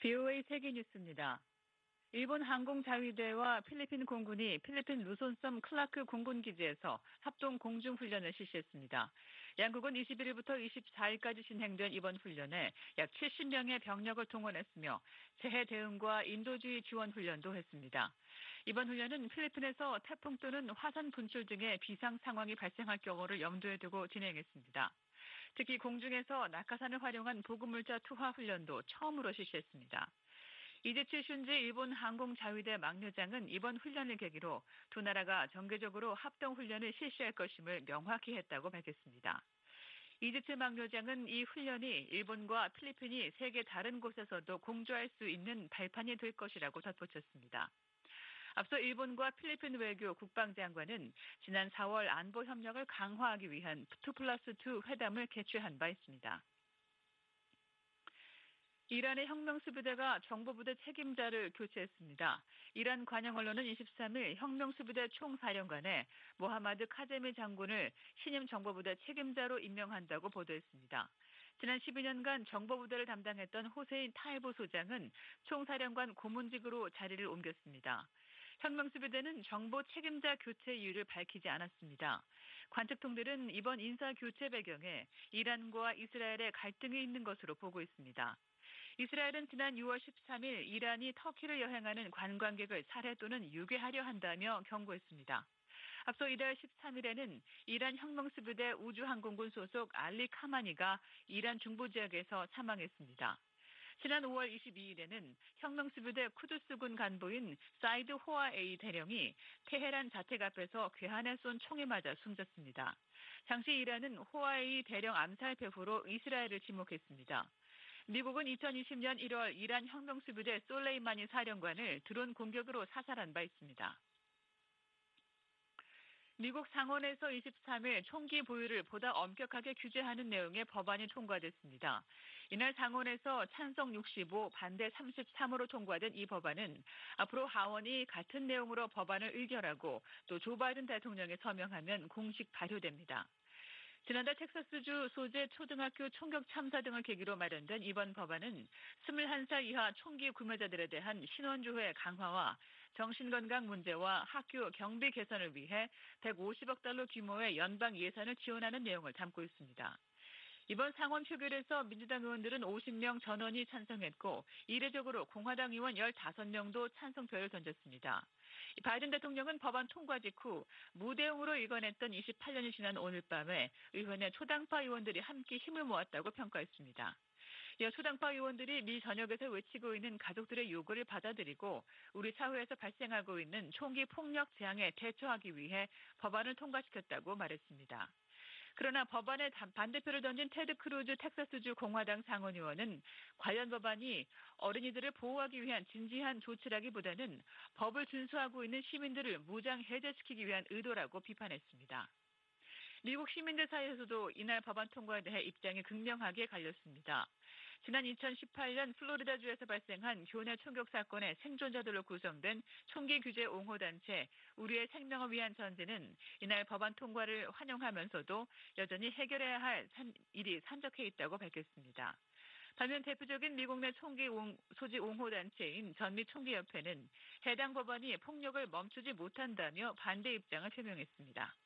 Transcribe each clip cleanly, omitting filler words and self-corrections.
VOA 세계뉴스입니다. 일본 항공자위대와 필리핀 공군이 필리핀 루손섬 클라크 공군기지에서 합동 공중훈련을 실시했습니다. 양국은 21일부터 24일까지 진행된 이번 훈련에 약 70명의 병력을 동원했으며 재해 대응과 인도주의 지원 훈련도 했습니다. 이번 훈련은 필리핀에서 태풍 또는 화산 분출 등의 비상 상황이 발생할 경우를 염두에 두고 진행했습니다. 특히 공중에서 낙하산을 활용한 보급물자 투하 훈련도 처음으로 실시했습니다. 이제치 슌지 일본 항공자위대 막려장은 이번 훈련을 계기로 두 나라가 정기적으로 합동훈련을 실시할 것임을 명확히 했다고 밝혔습니다. 이제치 막려장은 이 훈련이 일본과 필리핀이 세계 다른 곳에서도 공조할 수 있는 발판이 될 것이라고 덧붙였습니다. 앞서 일본과 필리핀 외교 국방장관은 지난 4월 안보 협력을 강화하기 위한 2+2 회담을 개최한 바 있습니다. 이란의 혁명수비대가 정보부대 책임자를 교체했습니다. 이란 관영 언론은 23일 혁명수비대 총사령관에 모하마드 카제미 장군을 신임 정보부대 책임자로 임명한다고 보도했습니다. 지난 12년간 정보부대를 담당했던 호세인 타이보 소장은 총사령관 고문직으로 자리를 옮겼습니다. 혁명수비대는 정보 책임자 교체 이유를 밝히지 않았습니다. 관측통들은 이번 인사 교체 배경에 이란과 이스라엘의 갈등이 있는 것으로 보고 있습니다. 이스라엘은 지난 6월 13일 이란이 터키를 여행하는 관광객을 살해 또는 유괴하려 한다며 경고했습니다. 앞서 이달 13일에는 이란 혁명수비대 우주항공군 소속 알리 카마니가 이란 중부 지역에서 사망했습니다. 지난 5월 22일에는 혁명수비대 쿠두스군 간부인 사이드 호아에이 대령이 테헤란 자택 앞에서 괴한에 쏜 총에 맞아 숨졌습니다. 당시 이란은 호아에이 대령 암살 배후로 이스라엘을 지목했습니다. 미국은 2020년 1월 이란 혁명수비대 솔레이마니 사령관을 드론 공격으로 사살한 바 있습니다. 미국 상원에서 23일 총기 보유를 보다 엄격하게 규제하는 내용의 법안이 통과됐습니다. 이날 상원에서 찬성 65, 반대 33으로 통과된 이 법안은 앞으로 하원이 같은 내용으로 법안을 의결하고 또 조 바이든 대통령이 서명하면 공식 발효됩니다. 지난달 텍사스주 소재 초등학교 총격 참사 등을 계기로 마련된 이번 법안은 21살 이하 총기 구매자들에 대한 신원조회 강화와 정신건강 문제와 학교 경비 개선을 위해 150억 달러 규모의 연방 예산을 지원하는 내용을 담고 있습니다. 이번 상원 표결에서 민주당 의원들은 50명 전원이 찬성했고 이례적으로 공화당 의원 15명도 찬성표를 던졌습니다. 바이든 대통령은 법안 통과 직후 무대응으로 일관했던 28년이 지난 오늘 밤에 의원의 초당파 의원들이 함께 힘을 모았다고 평가했습니다. 이어 초당파 의원들이 미 전역에서 외치고 있는 가족들의 요구를 받아들이고 우리 사회에서 발생하고 있는 총기 폭력 재앙에 대처하기 위해 법안을 통과시켰다고 말했습니다. 그러나 법안에 반대표를 던진 테드 크루즈 텍사스주 공화당 상원의원은 관련 법안이 어린이들을 보호하기 위한 진지한 조치라기보다는 법을 준수하고 있는 시민들을 무장 해제시키기 위한 의도라고 비판했습니다. 미국 시민들 사이에서도 이날 법안 통과에 대해 입장이 극명하게 갈렸습니다. 지난 2018년 플로리다주에서 발생한 교내 총격 사건의 생존자들로 구성된 총기 규제 옹호단체 우리의 생명을 위한 전제는 이날 법안 통과를 환영하면서도 여전히 해결해야 할 일이 산적해 있다고 밝혔습니다. 반면 대표적인 미국 내 총기 소지 옹호단체인 전미총기협회는 해당 법안이 폭력을 멈추지 못한다며 반대 입장을 표명했습니다.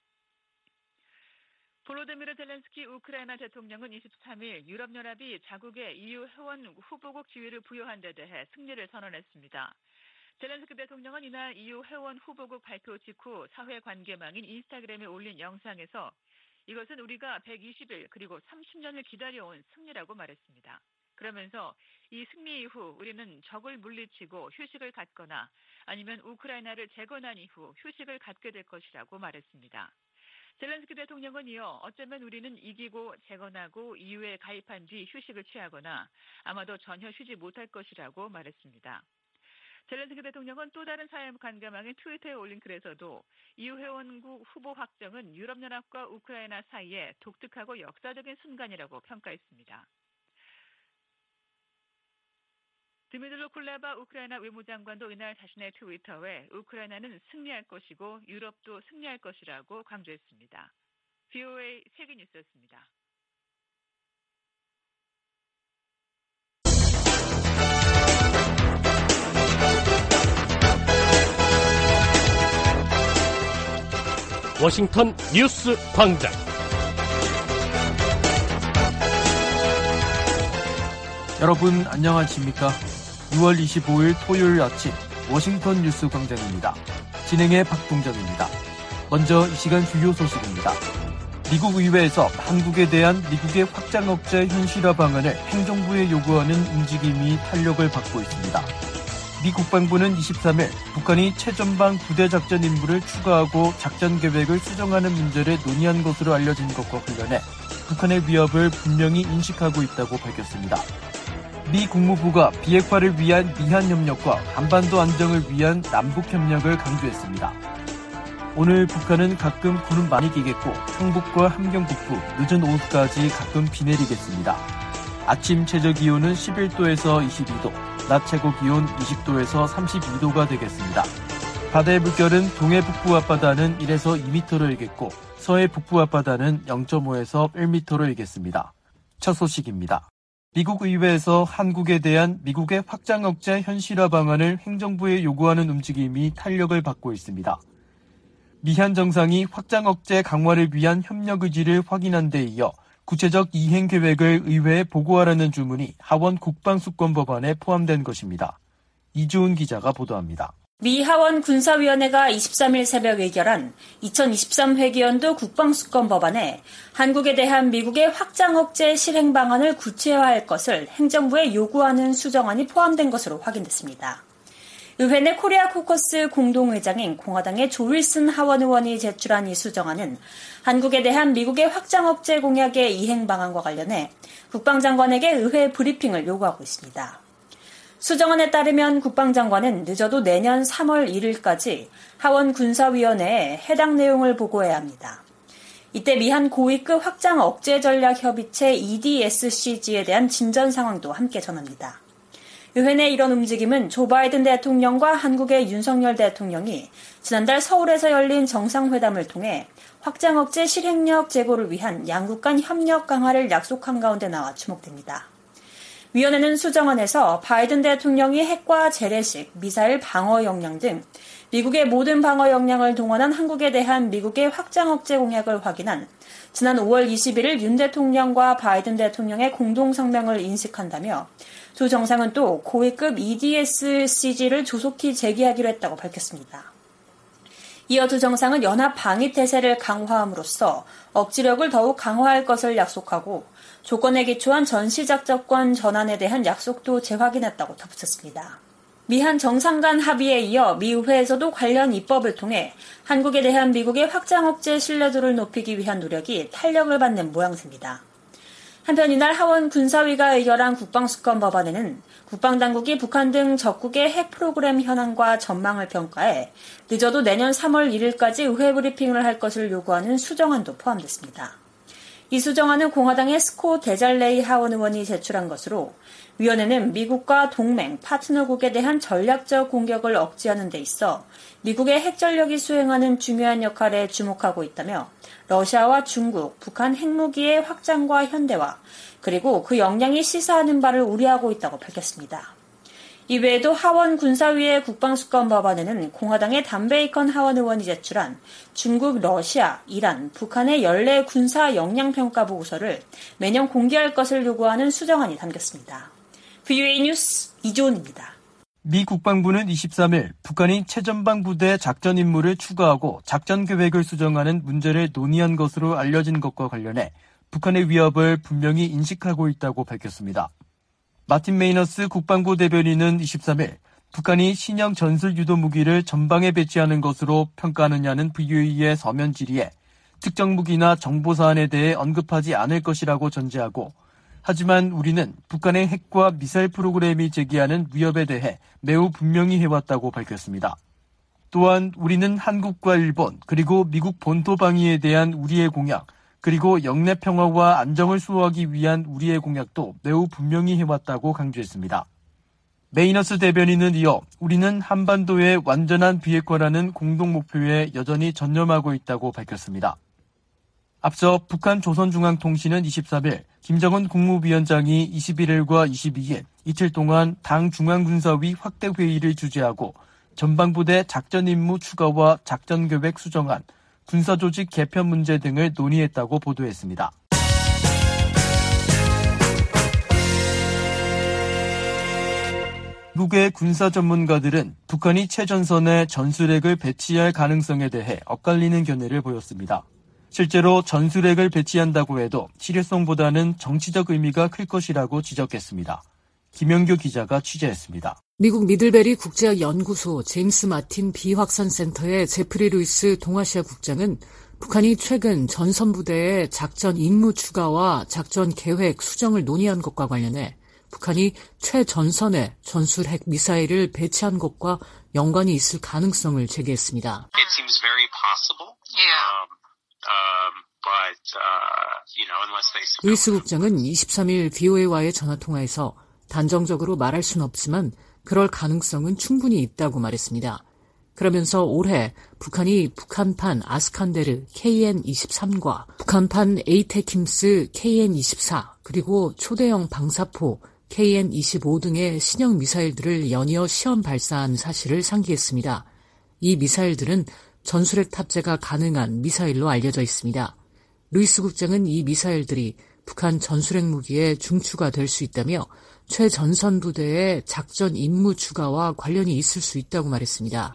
볼로디미르 젤렌스키 우크라이나 대통령은 23일 유럽연합이 자국의 EU 회원 후보국 지위를 부여한 데 대해 승리를 선언했습니다. 젤렌스키 대통령은 이날 EU 회원 후보국 발표 직후 사회관계망인 인스타그램에 올린 영상에서 이것은 우리가 120일 그리고 30년을 기다려온 승리라고 말했습니다. 그러면서 이 승리 이후 우리는 적을 물리치고 휴식을 갖거나 아니면 우크라이나를 재건한 이후 휴식을 갖게 될 것이라고 말했습니다. 젤렌스키 대통령은 이어 어쩌면 우리는 이기고 재건하고 EU에 가입한 뒤 휴식을 취하거나 아마도 전혀 쉬지 못할 것이라고 말했습니다. 젤렌스키 대통령은 또 다른 사회관계망인 트위터에 올린 글에서도 EU 회원국 후보 확정은 유럽연합과 우크라이나 사이에 독특하고 역사적인 순간이라고 평가했습니다. 드미들로 쿨레바 우크라이나 외무장관도 이날 자신의 트위터에 우크라이나는 승리할 것이고 유럽도 승리할 것이라고 강조했습니다. VOA 세계뉴스였습니다. 워싱턴 뉴스 광장. 여러분 안녕하십니까? 6월 25일 토요일 아침 워싱턴 뉴스 광장입니다. 진행의 박동정입니다. 먼저 이 시간 주요 소식입니다. 미국 의회에서 한국에 대한 미국의 확장 억제 현실화 방안을 행정부에 요구하는 움직임이 탄력을 받고 있습니다. 미 국방부는 23일 북한이 최전방 부대 작전 임무를 추가하고 작전 계획을 수정하는 문제를 논의한 것으로 알려진 것과 관련해 북한의 위협을 분명히 인식하고 있다고 밝혔습니다. 미 국무부가 비핵화를 위한 미한 협력과 한반도 안정을 위한 남북 협력을 강조했습니다. 오늘 북한은 가끔 구름 많이 끼겠고 경북과 함경 북부 늦은 오후까지 가끔 비 내리겠습니다. 아침 최저 기온은 11도에서 22도, 낮 최고 기온 20도에서 32도가 되겠습니다. 바다의 물결은 동해 북부 앞바다는 1에서 2m로 일겠고 서해 북부 앞바다는 0.5에서 1m로 일겠습니다. 첫 소식입니다. 미국 의회에서 한국에 대한 미국의 확장 억제 현실화 방안을 행정부에 요구하는 움직임이 탄력을 받고 있습니다. 미한 정상이 확장 억제 강화를 위한 협력 의지를 확인한 데 이어 구체적 이행 계획을 의회에 보고하라는 주문이 하원 국방수권 법안에 포함된 것입니다. 이주은 기자가 보도합니다. 미 하원 군사위원회가 23일 새벽 의결한 2023 회기연도 국방수권 법안에 한국에 대한 미국의 확장 억제 실행 방안을 구체화할 것을 행정부에 요구하는 수정안이 포함된 것으로 확인됐습니다. 의회 내 코리아 코커스 공동의장인 공화당의 조 윌슨 하원 의원이 제출한 이 수정안은 한국에 대한 미국의 확장 억제 공약의 이행 방안과 관련해 국방장관에게 의회 브리핑을 요구하고 있습니다. 수정안에 따르면 국방장관은 늦어도 내년 3월 1일까지 하원 군사위원회에 해당 내용을 보고해야 합니다. 이때 미한 고위급 확장 억제 전략 협의체 EDSCG에 대한 진전 상황도 함께 전합니다. 의회 내 이런 움직임은 조 바이든 대통령과 한국의 윤석열 대통령이 지난달 서울에서 열린 정상회담을 통해 확장 억제 실행력 제고를 위한 양국 간 협력 강화를 약속한 가운데 나와 주목됩니다. 위원회는 수정안에서 바이든 대통령이 핵과 재래식, 미사일 방어 역량 등 미국의 모든 방어 역량을 동원한 한국에 대한 미국의 확장 억제 공약을 확인한 지난 5월 21일 윤 대통령과 바이든 대통령의 공동성명을 인식한다며 두 정상은 또 고위급 EDSCG를 조속히 재개하기로 했다고 밝혔습니다. 이어 두 정상은 연합 방위 태세를 강화함으로써 억지력을 더욱 강화할 것을 약속하고 조건에 기초한 전시작전권 전환에 대한 약속도 재확인했다고 덧붙였습니다. 미한 정상 간 합의에 이어 미 의회에서도 관련 입법을 통해 한국에 대한 미국의 확장 억제 신뢰도를 높이기 위한 노력이 탄력을 받는 모양새입니다. 한편 이날 하원 군사위가 의결한 국방수권 법안에는 국방당국이 북한 등 적국의 핵 프로그램 현황과 전망을 평가해 늦어도 내년 3월 1일까지 의회 브리핑을 할 것을 요구하는 수정안도 포함됐습니다. 이 수정안은 공화당의 스콧 데잘레이 하원 의원이 제출한 것으로 위원회는 미국과 동맹, 파트너국에 대한 전략적 공격을 억제하는 데 있어 미국의 핵 전력이 수행하는 중요한 역할에 주목하고 있다며 러시아와 중국, 북한 핵무기의 확장과 현대화, 그리고 그 역량이 시사하는 바를 우려하고 있다고 밝혔습니다. 이외에도 하원 군사위의 국방수권 법안에는 공화당의 단 베이컨 하원 의원이 제출한 중국, 러시아, 이란, 북한의 연례 군사 역량평가 보고서를 매년 공개할 것을 요구하는 수정안이 담겼습니다. VOA 뉴스 이조은입니다. 미 국방부는 23일 북한이 최전방 부대 작전 임무를 추가하고 작전 계획을 수정하는 문제를 논의한 것으로 알려진 것과 관련해 북한의 위협을 분명히 인식하고 있다고 밝혔습니다. 마틴 메이너스 국방부 대변인은 23일 북한이 신형 전술 유도 무기를 전방에 배치하는 것으로 평가하느냐는 VOA의 서면 질의에 특정 무기나 정보 사안에 대해 언급하지 않을 것이라고 전제하고 하지만 우리는 북한의 핵과 미사일 프로그램이 제기하는 위협에 대해 매우 분명히 해왔다고 밝혔습니다. 또한 우리는 한국과 일본 그리고 미국 본토 방위에 대한 우리의 공약 그리고 영내 평화와 안정을 수호하기 위한 우리의 공약도 매우 분명히 해왔다고 강조했습니다. 메이너스 대변인은 이어 우리는 한반도의 완전한 비핵화라는 공동 목표에 여전히 전념하고 있다고 밝혔습니다. 앞서 북한 조선중앙통신은 23일 김정은 국무위원장이 21일과 22일 이틀 동안 당 중앙군사위 확대회의를 주재하고 전방부대 작전임무 추가와 작전계획 수정안, 군사조직 개편 문제 등을 논의했다고 보도했습니다. 미국의 군사 전문가들은 북한이 최전선에 전술핵을 배치할 가능성에 대해 엇갈리는 견해를 보였습니다. 실제로 전술핵을 배치한다고 해도 실효성보다는 정치적 의미가 클 것이라고 지적했습니다. 김영규 기자가 취재했습니다. 미국 미들베리 국제학 연구소 제임스 마틴 비확산센터의 제프리 루이스 동아시아 국장은 북한이 최근 전선부대의 작전 임무 추가와 작전 계획 수정을 논의한 것과 관련해 북한이 최전선에 전술핵 미사일을 배치한 것과 연관이 있을 가능성을 제기했습니다. It seems very possible. 루이스 국장은 23일 VOA와의 전화통화에서 단정적으로 말할 수는 없지만 그럴 가능성은 충분히 있다고 말했습니다. 그러면서 올해 북한이 북한판 아스칸데르 KN-23과 북한판 에이테킴스 KN-24 그리고 초대형 방사포 KN-25 등의 신형 미사일들을 연이어 시험 발사한 사실을 상기했습니다. 이 미사일들은 전술핵 탑재가 가능한 미사일로 알려져 있습니다. 루이스 국장은 이 미사일들이 북한 전술핵 무기의 중추가 될 수 있다며 최전선 부대의 작전 임무 추가와 관련이 있을 수 있다고 말했습니다.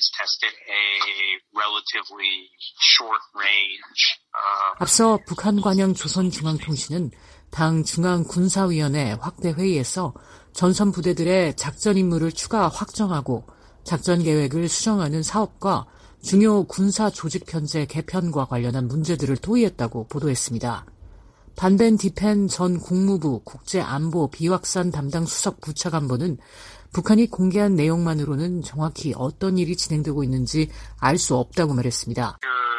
앞서 북한 관영 조선중앙통신은 당 중앙군사위원회 확대회의에서 전선 부대들의 작전 임무를 추가 확정하고 작전 계획을 수정하는 사업과 중요 군사 조직 편제 개편과 관련한 문제들을 토의했다고 보도했습니다. 반벤 디펜 전 국무부 국제안보 비확산 담당 수석 부차관보는 북한이 공개한 내용만으로는 정확히 어떤 일이 진행되고 있는지 알 수 없다고 말했습니다.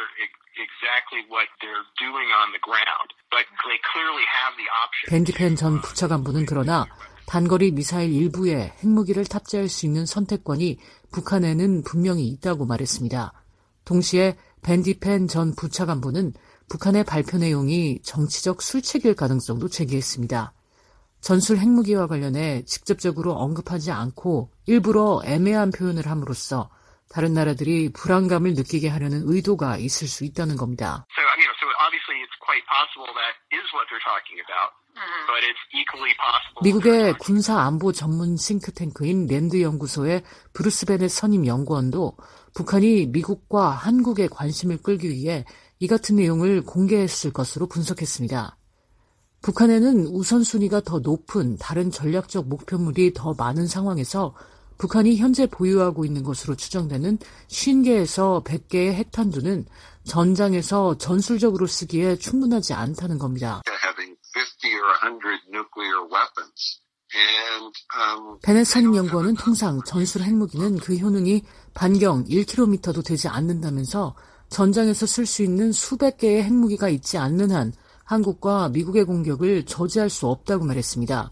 벤 디펜 전 부차관보는 그러나 단거리 미사일 일부에 핵무기를 탑재할 수 있는 선택권이 북한에는 분명히 있다고 말했습니다. 동시에 벤 디펜 전 부차관보는 북한의 발표 내용이 정치적 술책일 가능성도 제기했습니다. 전술 핵무기와 관련해 직접적으로 언급하지 않고 일부러 애매한 표현을 함으로써 다른 나라들이 불안감을 느끼게 하려는 의도가 있을 수 있다는 겁니다. 미국의 군사안보 전문 싱크탱크인 랜드 연구소의 브루스 베넷 선임 연구원도 북한이 미국과 한국의 관심을 끌기 위해 이 같은 내용을 공개했을 것으로 분석했습니다. 북한에는 우선순위가 더 높은 다른 전략적 목표물이 더 많은 상황에서 북한이 현재 보유하고 있는 것으로 추정되는 50개에서 100개의 핵탄두는 전장에서 전술적으로 쓰기에 충분하지 않다는 겁니다. 베넷 선임 연구원은 통상 전술 핵무기는 그 효능이 반경 1km도 되지 않는다면서 전장에서 쓸 수 있는 수백 개의 핵무기가 있지 않는 한 한국과 미국의 공격을 저지할 수 없다고 말했습니다.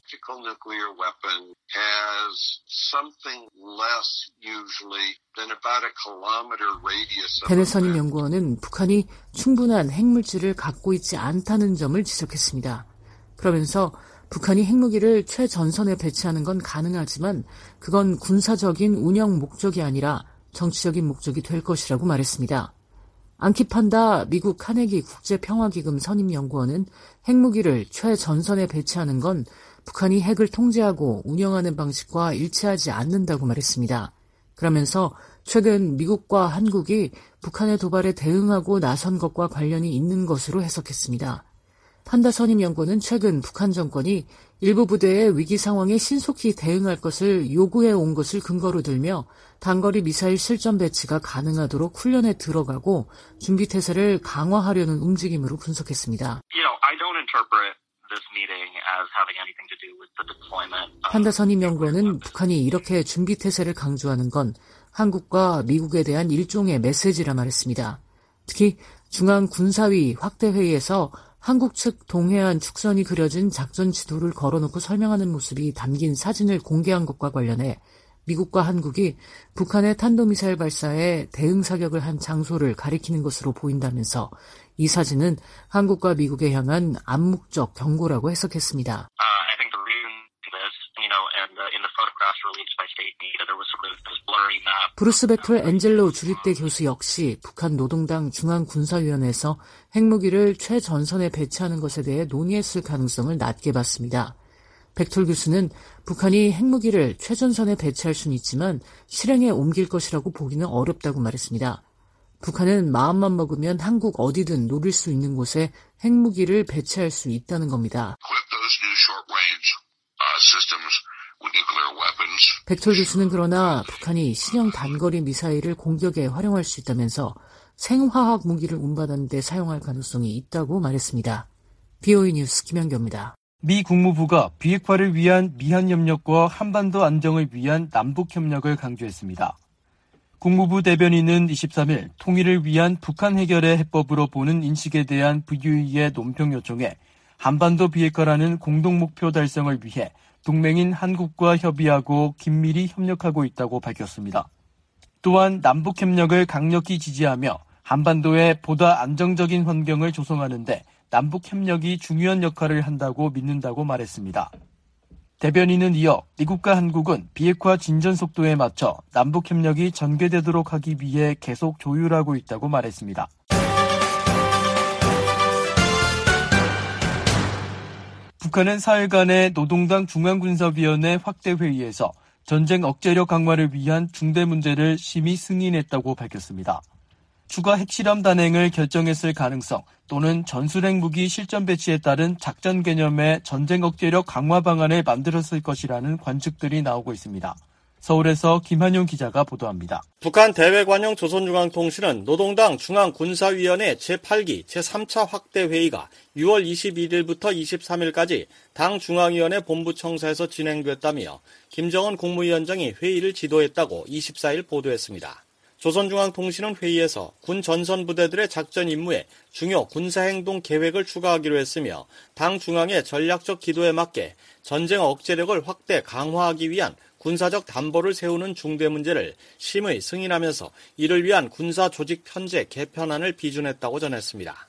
베넷 선임 연구원은 북한이 충분한 핵물질을 갖고 있지 않다는 점을 지적했습니다. 그러면서 북한이 핵무기를 최전선에 배치하는 건 가능하지만 그건 군사적인 운영 목적이 아니라 정치적인 목적이 될 것이라고 말했습니다. 안키 판다 미국 카네기 국제평화기금 선임연구원은 핵무기를 최전선에 배치하는 건 북한이 핵을 통제하고 운영하는 방식과 일치하지 않는다고 말했습니다. 그러면서 최근 미국과 한국이 북한의 도발에 대응하고 나선 것과 관련이 있는 것으로 해석했습니다. 판다 선임연구원은 최근 북한 정권이 일부 부대의 위기 상황에 신속히 대응할 것을 요구해 온 것을 근거로 들며 단거리 미사일 실전 배치가 가능하도록 훈련에 들어가고 준비 태세를 강화하려는 움직임으로 분석했습니다. 판다 선임연구원은 북한이 이렇게 준비 태세를 강조하는 건 한국과 미국에 대한 일종의 메시지라 말했습니다. 특히 중앙군사위 확대회의에서 한국 측 동해안 축선이 그려진 작전 지도를 걸어놓고 설명하는 모습이 담긴 사진을 공개한 것과 관련해 미국과 한국이 북한의 탄도미사일 발사에 대응 사격을 한 장소를 가리키는 것으로 보인다면서 이 사진은 한국과 미국에 향한 암묵적 경고라고 해석했습니다. military map. 브루스 베틀 엔젤로 주립대 교수 역시 북한 노동당 중앙군사위원회에서 핵무기를 최전선에 배치하는 것에 대해 논의했을 가능성을 낮게 봤습니다. 베틀 교수는 북한이 핵무기를 최전선에 배치할 수는 있지만 실행에 옮길 것이라고 보기는 어렵다고 말했습니다. 북한은 마음만 먹으면 한국 어디든 노릴 수 있는 곳에 핵무기를 배치할 수 있다는 겁니다. 백톨 교수는 그러나 북한이 신형 단거리 미사일을 공격에 활용할 수 있다면서 생화학 무기를 운반하는 데 사용할 가능성이 있다고 말했습니다. BOE 뉴스 김현교입니다. 미 국무부가 비핵화를 위한 미한협력과 한반도 안정을 위한 남북협력을 강조했습니다. 국무부 대변인은 23일 통일을 위한 북한 해결의 해법으로 보는 인식에 대한 VOE의 논평 요청에 한반도 비핵화라는 공동 목표 달성을 위해 동맹인 한국과 협의하고 긴밀히 협력하고 있다고 밝혔습니다. 또한 남북협력을 강력히 지지하며 한반도에 보다 안정적인 환경을 조성하는 데 남북협력이 중요한 역할을 한다고 믿는다고 말했습니다. 대변인은 이어 미국과 한국은 비핵화 진전 속도에 맞춰 남북협력이 전개되도록 하기 위해 계속 조율하고 있다고 말했습니다. 북한은 사흘간의 노동당 중앙군사위원회 확대회의에서 전쟁 억제력 강화를 위한 중대 문제를 심의 승인했다고 밝혔습니다. 추가 핵실험 단행을 결정했을 가능성 또는 전술핵 무기 실전 배치에 따른 작전 개념의 전쟁 억제력 강화 방안을 만들었을 것이라는 관측들이 나오고 있습니다. 서울에서 김한용 기자가 보도합니다. 북한 대외관용 조선중앙통신은 노동당 중앙군사위원회 제8기 제3차 확대회의가 6월 21일부터 23일까지 당 중앙위원회 본부청사에서 진행됐다며 김정은 국무위원장이 회의를 지도했다고 24일 보도했습니다. 조선중앙통신은 회의에서 군 전선부대들의 작전 임무에 중요 군사행동 계획을 추가하기로 했으며 당 중앙의 전략적 기도에 맞게 전쟁 억제력을 확대 강화하기 위한 군사적 담보를 세우는 중대 문제를 심의 승인하면서 이를 위한 군사 조직 편제 개편안을 비준했다고 전했습니다.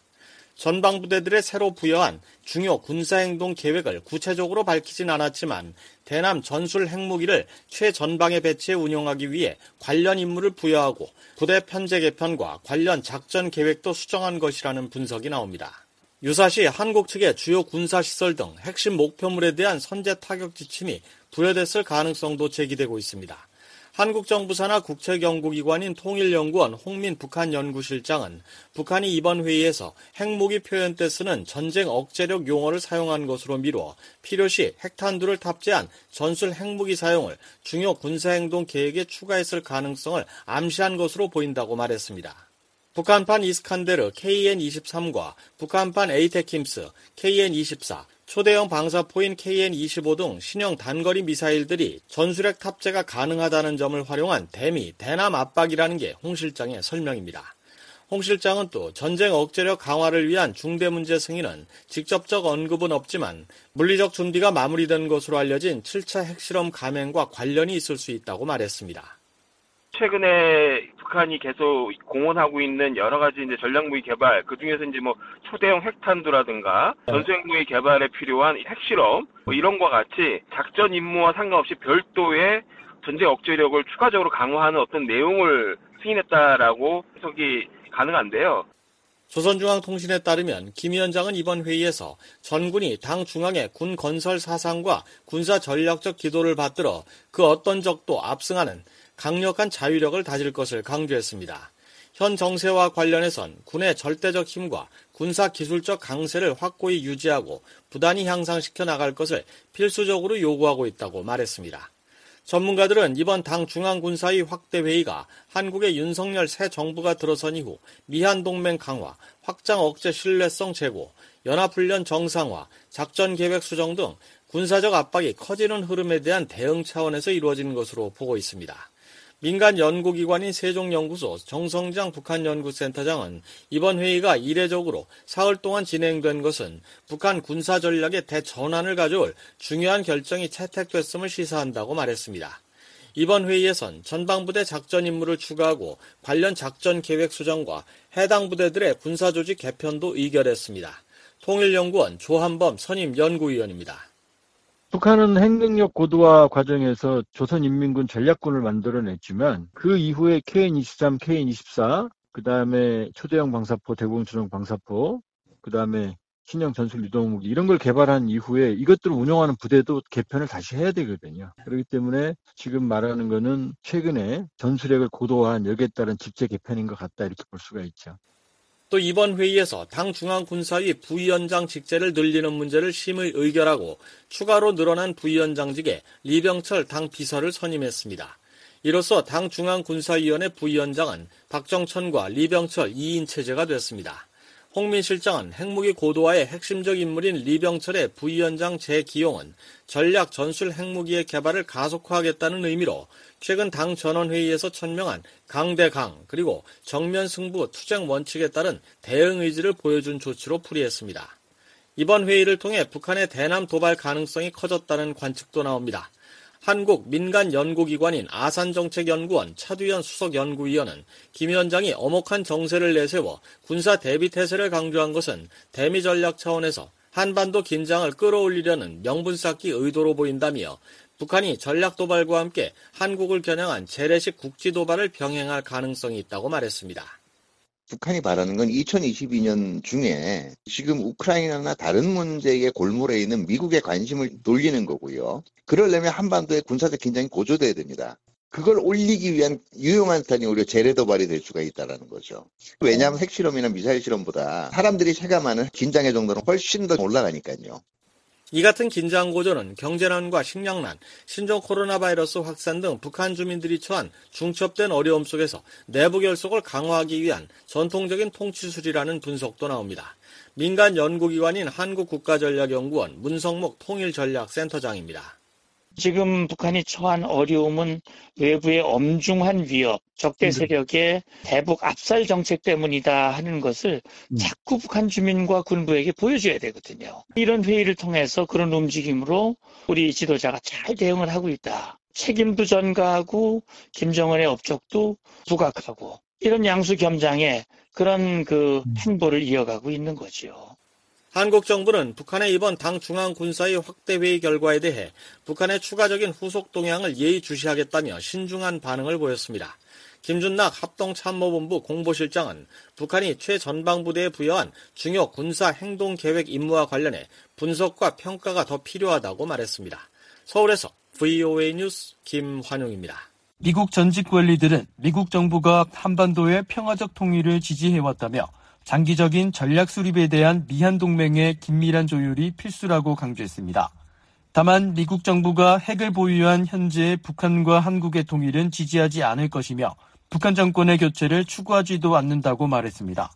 전방부대들의 새로 부여한 중요 군사행동 계획을 구체적으로 밝히진 않았지만 대남 전술 핵무기를 최전방에 배치해 운용하기 위해 관련 임무를 부여하고 부대 편제 개편과 관련 작전 계획도 수정한 것이라는 분석이 나옵니다. 유사시 한국 측의 주요 군사시설 등 핵심 목표물에 대한 선제 타격 지침이 부여됐을 가능성도 제기되고 있습니다. 한국 정부 산하 국책연구기관인 통일연구원 홍민 북한연구실장은 북한이 이번 회의에서 핵무기 표현 때 쓰는 전쟁 억제력 용어를 사용한 것으로 미뤄 필요시 핵탄두를 탑재한 전술 핵무기 사용을 중요 군사행동 계획에 추가했을 가능성을 암시한 것으로 보인다고 말했습니다. 북한판 이스칸데르 KN-23과 북한판 에이테킴스 KN-24, 초대형 방사포인 KN-25 등 신형 단거리 미사일들이 전술핵 탑재가 가능하다는 점을 활용한 대미, 대남 압박이라는 게 홍 실장의 설명입니다. 홍 실장은 또 전쟁 억제력 강화를 위한 중대 문제 승인은 직접적 언급은 없지만 물리적 준비가 마무리된 것으로 알려진 7차 핵실험 감행과 관련이 있을 수 있다고 말했습니다. 최근에 북한이 계속 공언하고 있는 여러 가지 이제 전략무기 개발, 그 중에서 이제 초대형 핵탄두라든가 전술핵무기 개발에 필요한 핵실험, 이런 것과 같이 작전 임무와 상관없이 별도의 전쟁 억제력을 추가적으로 강화하는 어떤 내용을 승인했다라고 해석이 가능한데요. 조선중앙통신에 따르면 김 위원장은 이번 회의에서 전군이 당 중앙의 군 건설 사상과 군사 전략적 기도를 받들어 그 어떤 적도 압승하는 강력한 자유력을 다질 것을 강조했습니다. 현 정세와 관련해선 군의 절대적 힘과 군사 기술적 강세를 확고히 유지하고 부단히 향상시켜 나갈 것을 필수적으로 요구하고 있다고 말했습니다. 전문가들은 이번 당 중앙군사위 확대회의가 한국의 윤석열 새 정부가 들어선 이후 미한동맹 강화, 확장 억제 신뢰성 제고, 연합훈련 정상화, 작전계획 수정 등 군사적 압박이 커지는 흐름에 대한 대응 차원에서 이루어지는 것으로 보고 있습니다. 민간 연구기관인 세종연구소 정성장 북한연구센터장은 이번 회의가 이례적으로 사흘 동안 진행된 것은 북한 군사전략의 대전환을 가져올 중요한 결정이 채택됐음을 시사한다고 말했습니다. 이번 회의에선 전방부대 작전 임무를 추가하고 관련 작전 계획 수정과 해당 부대들의 군사조직 개편도 의결했습니다. 통일연구원 조한범 선임 연구위원입니다. 북한은 핵능력 고도화 과정에서 조선인민군 전략군을 만들어냈지만 그 이후에 KN-23, KN-24, 그 다음에 초대형 방사포, 대공초정 방사포, 그 다음에 신형 전술 유도무기 이런 걸 개발한 이후에 이것들을 운영하는 부대도 개편을 다시 해야 되거든요. 그렇기 때문에 지금 말하는 거는 최근에 전술핵을 고도화한 여기에 따른 직제 개편인 것 같다 이렇게 볼 수가 있죠. 또 이번 회의에서 당 중앙군사위 부위원장 직제를 늘리는 문제를 심의 의결하고 추가로 늘어난 부위원장직에 리병철 당 비서를 선임했습니다. 이로써 당 중앙군사위원회 부위원장은 박정천과 리병철 2인 체제가 됐습니다. 홍민 실장은 핵무기 고도화의 핵심적 인물인 리병철의 부위원장 재기용은 전략 전술 핵무기의 개발을 가속화하겠다는 의미로 최근 당 전원회의에서 천명한 강대강 그리고 정면 승부 투쟁 원칙에 따른 대응 의지를 보여준 조치로 풀이했습니다. 이번 회의를 통해 북한의 대남 도발 가능성이 커졌다는 관측도 나옵니다. 한국 민간연구기관인 아산정책연구원 차두현 수석연구위원은 김 위원장이 엄혹한 정세를 내세워 군사 대비태세를 강조한 것은 대미 전략 차원에서 한반도 긴장을 끌어올리려는 명분 쌓기 의도로 보인다며 북한이 전략 도발과 함께 한국을 겨냥한 재래식 국지 도발을 병행할 가능성이 있다고 말했습니다. 북한이 바라는 건 2022년 중에 지금 우크라이나나 다른 문제에 골몰해 있는 미국의 관심을 돌리는 거고요. 그러려면 한반도의 군사적 긴장이 고조돼야 됩니다. 그걸 올리기 위한 유용한 수단이 오히려 재래 도발이 될 수가 있다는 거죠. 왜냐하면 핵실험이나 미사일 실험보다 사람들이 체감하는 긴장의 정도는 훨씬 더 올라가니까요. 이 같은 긴장 고조는 경제난과 식량난, 신종 코로나 바이러스 확산 등 북한 주민들이 처한 중첩된 어려움 속에서 내부 결속을 강화하기 위한 전통적인 통치술이라는 분석도 나옵니다. 민간 연구기관인 한국국가전략연구원 문성목 통일전략센터장입니다. 지금 북한이 처한 어려움은 외부의 엄중한 위협, 적대 세력의 대북 압살 정책 때문이다 하는 것을 자꾸 북한 주민과 군부에게 보여줘야 되거든요. 이런 회의를 통해서 그런 움직임으로 우리 지도자가 잘 대응을 하고 있다. 책임도 전가하고 김정은의 업적도 부각하고 이런 양수겸장의 그런 행보를 이어가고 있는 거죠. 한국 정부는 북한의 이번 당 중앙군사위 확대회의 결과에 대해 북한의 추가적인 후속 동향을 예의주시하겠다며 신중한 반응을 보였습니다. 김준낙 합동참모본부 공보실장은 북한이 최전방부대에 부여한 중요 군사행동계획 임무와 관련해 분석과 평가가 더 필요하다고 말했습니다. 서울에서 VOA 뉴스 김환용입니다. 미국 전직 관리들은 미국 정부가 한반도의 평화적 통일을 지지해왔다며 장기적인 전략 수립에 대한 미한 동맹의 긴밀한 조율이 필수라고 강조했습니다. 다만 미국 정부가 핵을 보유한 현재의 북한과 한국의 통일은 지지하지 않을 것이며 북한 정권의 교체를 추구하지도 않는다고 말했습니다.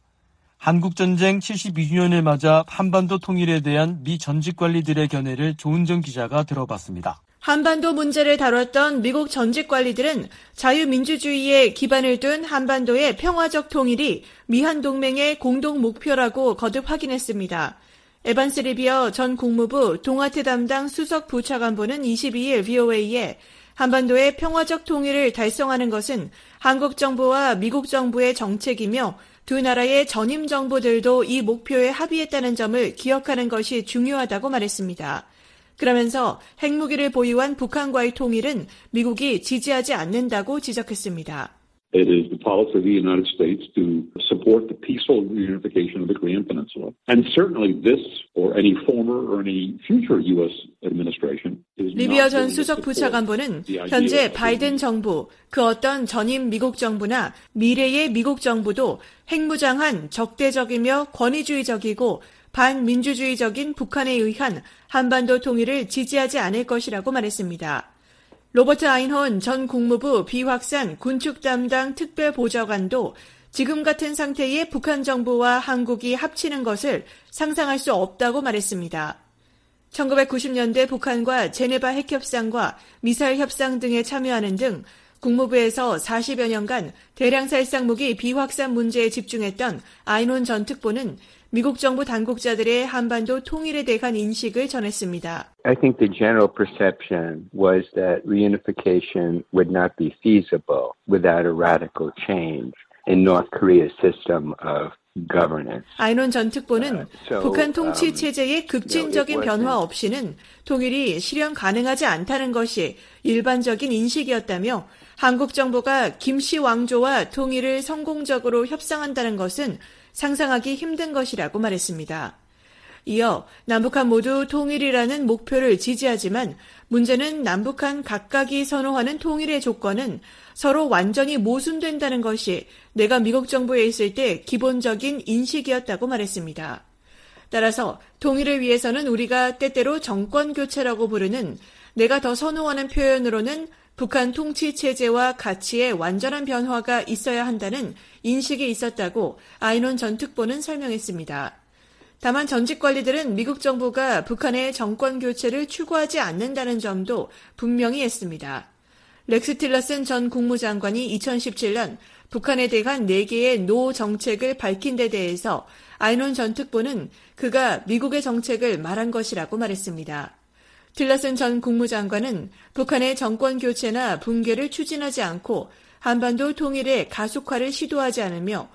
한국전쟁 72주년을 맞아 한반도 통일에 대한 미 전직 관리들의 견해를 조은정 기자가 들어봤습니다. 한반도 문제를 다뤘던 미국 전직 관리들은 자유민주주의에 기반을 둔 한반도의 평화적 통일이 미한 동맹의 공동 목표라고 거듭 확인했습니다. 에반스 리비어 전 국무부 동아태 담당 수석 부차관보는 22일 VOA에 한반도의 평화적 통일을 달성하는 것은 한국 정부와 미국 정부의 정책이며 두 나라의 전임 정부들도 이 목표에 합의했다는 점을 기억하는 것이 중요하다고 말했습니다. 그러면서 핵무기를 보유한 북한과의 통일은 미국이 지지하지 않는다고 지적했습니다. It is the policy of the United States to support the peaceful reunification of the Korean Peninsula. And certainly this or any former or any future U.S. administration is not 리비어 전 수석 부차관보는 현재 바이든 정부, 그 어떤 전임 미국 정부나 미래의 미국 정부도 핵무장한 적대적이며 권위주의적이고 반민주주의적인 북한에 의한 한반도 통일을 지지하지 않을 것이라고 말했습니다. 로버트 아인혼 전 국무부 비확산 군축 담당 특별보좌관도 지금 같은 상태에 북한 정부와 한국이 합치는 것을 상상할 수 없다고 말했습니다. 1990년대 북한과 제네바 핵협상과 미사일 협상 등에 참여하는 등 국무부에서 40여 년간 대량 살상무기 비확산 문제에 집중했던 아인혼 전 특보는 미국 정부 당국자들의 한반도 통일에 대한 인식을 전했습니다. I think the general perception was that reunification would not be feasible without a radical change in North Korea's system of governance. 아이논 전 특보는 북한 통치 체제의 급진적인 변화 없이는 통일이 실현 가능하지 않다는 것이 일반적인 인식이었다며 한국 정부가 김씨 왕조와 통일을 성공적으로 협상한다는 것은 상상하기 힘든 것이라고 말했습니다. 이어 남북한 모두 통일이라는 목표를 지지하지만 문제는 남북한 각각이 선호하는 통일의 조건은 서로 완전히 모순된다는 것이 내가 미국 정부에 있을 때 기본적인 인식이었다고 말했습니다. 따라서 통일을 위해서는 우리가 때때로 정권 교체라고 부르는 내가 더 선호하는 표현으로는 북한 통치 체제와 가치의 완전한 변화가 있어야 한다는 인식이 있었다고 아이논 전 특보는 설명했습니다. 다만 전직 관리들은 미국 정부가 북한의 정권 교체를 추구하지 않는다는 점도 분명히 했습니다. 렉스 틸러슨 전 국무장관이 2017년 북한에 대한 4개의 노 정책을 밝힌 데 대해서 아이논 전 특보는 그가 미국의 정책을 말한 것이라고 말했습니다. 틸러슨 전 국무장관은 북한의 정권 교체나 붕괴를 추진하지 않고 한반도 통일의 가속화를 시도하지 않으며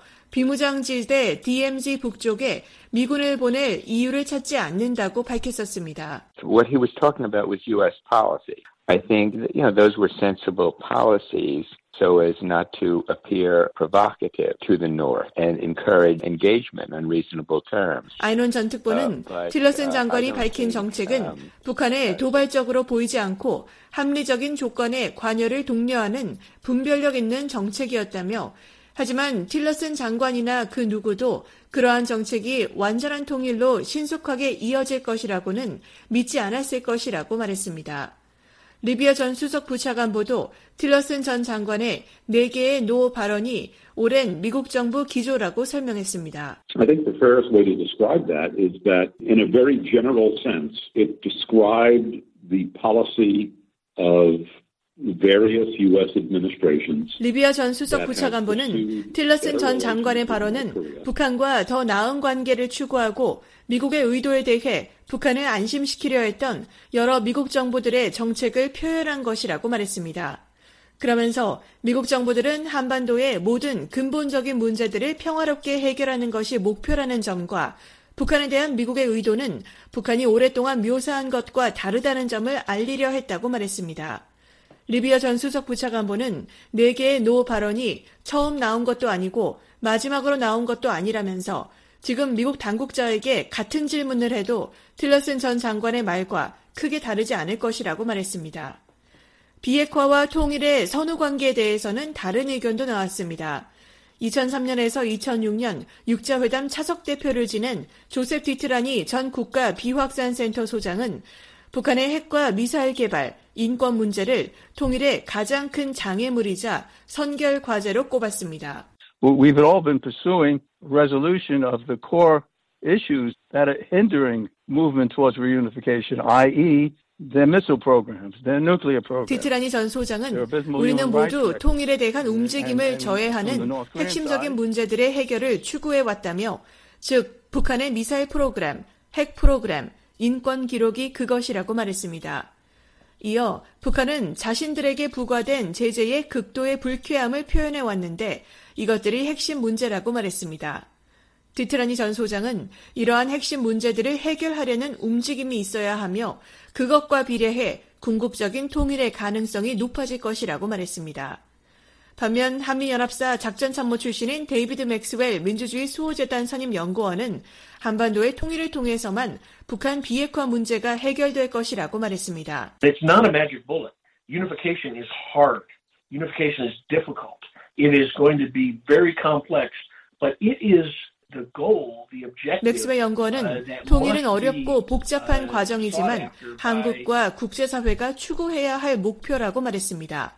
비무장지대 DMZ 북쪽에 미군을 보낼 이유를 찾지 않는다고 밝혔었습니다. What he was talking about was U.S. policy. I think that, those were sensible policies so as not to appear provocative to the North and encourage engagement on reasonable terms. 아이논 전 특보는 틸러슨 장관이 밝힌 정책은 북한에 도발적으로 보이지 않고 합리적인 조건에 관여를 독려하는 분별력 있는 정책이었다며 하지만 틸러슨 장관이나 그 누구도 그러한 정책이 완전한 통일로 신속하게 이어질 것이라고는 믿지 않았을 것이라고 말했습니다. 리비아 전 수석 부차관보도 틸러슨 전 장관의 4개의 노 발언이 오랜 미국 정부 기조라고 설명했습니다. I think the fairest way to describe that is that in a very general sense, it described the policy of various U.S. administrations. 리비아 전 수석 부차관보는 틸러슨 전 장관의 발언은 북한과 더 나은 관계를 추구하고 미국의 의도에 대해 북한을 안심시키려 했던 여러 미국 정부들의 정책을 표현한 것이라고 말했습니다. 그러면서 미국 정부들은 한반도의 모든 근본적인 문제들을 평화롭게 해결하는 것이 목표라는 점과 북한에 대한 미국의 의도는 북한이 오랫동안 묘사한 것과 다르다는 점을 알리려 했다고 말했습니다. 리비아 전 수석 부차관보는 4개의 노 발언이 처음 나온 것도 아니고 마지막으로 나온 것도 아니라면서 지금 미국 당국자에게 같은 질문을 해도 틸러슨 전 장관의 말과 크게 다르지 않을 것이라고 말했습니다. 비핵화와 통일의 선후 관계에 대해서는 다른 의견도 나왔습니다. 2003년에서 2006년 육자회담 차석 대표를 지낸 조셉 디트라니 전 국가 비확산센터 소장은 북한의 핵과 미사일 개발, 인권 문제를 통일의 가장 큰 장애물이자 선결 과제로 꼽았습니다. We've all been pursuing resolution of the core issues that are hindering movement towards reunification, i.e. their missile programs, their nuclear programs. 디트라니 전 소장은 우리는 모두 통일에 대한 움직임을 저해하는 핵심적인 문제들의 해결을 추구해왔다며 즉 북한의 미사일 프로그램, 핵 프로그램, 인권 기록이 그것이라고 말했습니다. 이어 북한은 자신들에게 부과된 제재의 극도의 불쾌함을 표현해왔는데 이것들이 핵심 문제라고 말했습니다. 디트라니 전 소장은 이러한 핵심 문제들을 해결하려는 움직임이 있어야 하며 그것과 비례해 궁극적인 통일의 가능성이 높아질 것이라고 말했습니다. 반면 한미연합사 작전참모 출신인 데이비드 맥스웰 민주주의 수호재단 선임 연구원은 한반도의 통일을 통해서만 북한 비핵화 문제가 해결될 것이라고 말했습니다. It's not a magic bullet. Unification is hard. Unification is difficult. It is going to be very complex, but it is the goal, the objective. 맥스웰 연구원은 통일은 어렵고 복잡한 과정이지만 한국과 국제사회가 추구해야 할 목표라고 말했습니다.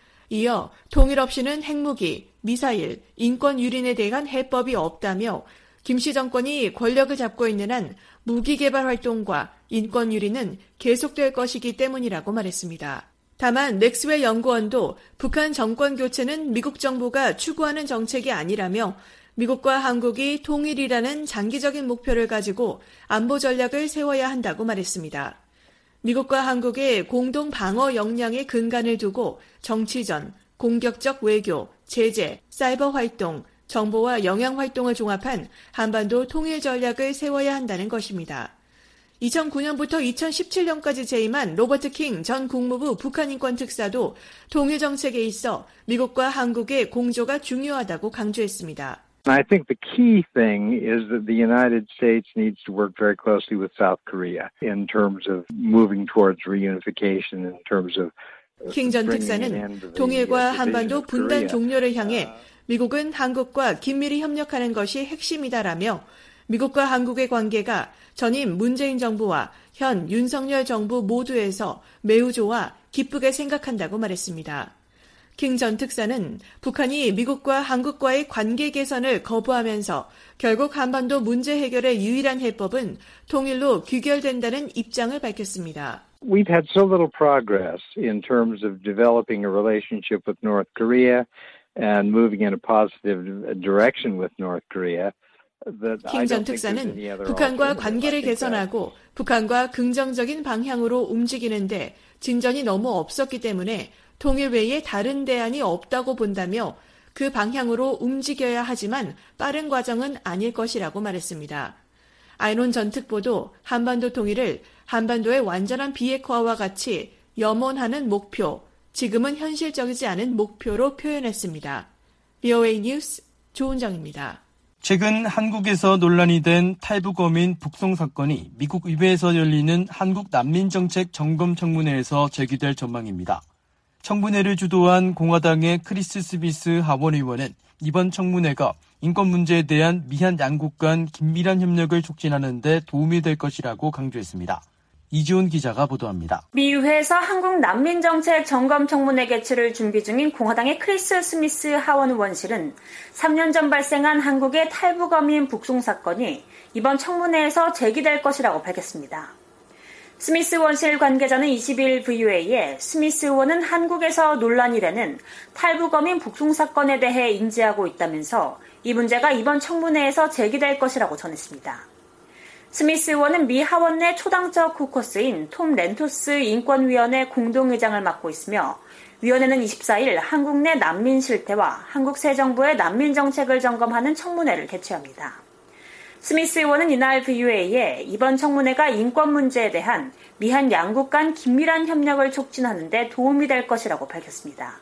이어 통일 없이는 핵무기, 미사일, 인권 유린에 대한 해법이 없다며 김씨 정권이 권력을 잡고 있는 한 무기 개발 활동과 인권 유린은 계속될 것이기 때문이라고 말했습니다. 다만 맥스웰 연구원도 북한 정권 교체는 미국 정부가 추구하는 정책이 아니라며 미국과 한국이 통일이라는 장기적인 목표를 가지고 안보 전략을 세워야 한다고 말했습니다. 미국과 한국의 공동 방어 역량에 근간을 두고 정치전, 공격적 외교, 제재, 사이버 활동, 정보와 영향 활동을 종합한 한반도 통일 전략을 세워야 한다는 것입니다. 2009년부터 2017년까지 재임한 로버트 킹 전 국무부 북한인권 특사도 통일 정책에 있어 미국과 한국의 공조가 중요하다고 강조했습니다. I think the key thing is that the United States needs to work very closely with South Korea in terms of moving towards reunification, in terms of 킹 전 특사는 통일과 한반도 분단 종료를 향해 미국은 한국과 긴밀히 협력하는 것이 핵심이다라며 미국과 한국의 관계가 전임 문재인 정부와 현 윤석열 정부 모두에서 매우 좋아 기쁘게 생각한다고 말했습니다. 킹 전 특사는 북한이 미국과 한국과의 관계 개선을 거부하면서 결국 한반도 문제 해결의 유일한 해법은 통일로 귀결된다는 입장을 밝혔습니다. We've had so little progress in terms of developing a relationship with North Korea and moving in a positive direction with North Korea. 킹 전 특사는 북한과 관계를 개선하고 북한과 긍정적인 방향으로 움직이는데 진전이 너무 없었기 때문에 통일 외에 다른 대안이 없다고 본다며 그 방향으로 움직여야 하지만 빠른 과정은 아닐 것이라고 말했습니다. 아이론 전 특보도 한반도 통일을 한반도의 완전한 비핵화와 같이 염원하는 목표, 지금은 현실적이지 않은 목표로 표현했습니다. VOA 뉴스 조은정입니다. 최근 한국에서 논란이 된 탈북어민 북송 사건이 미국 의회에서 열리는 한국 난민정책 점검청문회에서 제기될 전망입니다. 청문회를 주도한 공화당의 크리스 스미스 하원 의원은 이번 청문회가 인권 문제에 대한 미한 양국 간 긴밀한 협력을 촉진하는 데 도움이 될 것이라고 강조했습니다. 이지훈 기자가 보도합니다. 미 의회에서 한국 난민정책 점검청문회 개최를 준비 중인 공화당의 크리스 스미스 하원 의원실은 3년 전 발생한 한국의 탈북어민 북송 사건이 이번 청문회에서 제기될 것이라고 밝혔습니다. 스미스 의원실 관계자는 22일 VOA에 스미스 의원은 한국에서 논란이 되는 탈북어민 북송 사건에 대해 인지하고 있다면서 이 문제가 이번 청문회에서 제기될 것이라고 전했습니다. 스미스 의원은 미 하원 내 초당적 코커스인 톰 렌토스 인권위원회 공동의장을 맡고 있으며 위원회는 24일 한국 내 난민 실태와 한국 새 정부의 난민 정책을 점검하는 청문회를 개최합니다. 스미스 의원은 이날 VOA에 이번 청문회가 인권 문제에 대한 미한 양국 간 긴밀한 협력을 촉진하는 데 도움이 될 것이라고 밝혔습니다.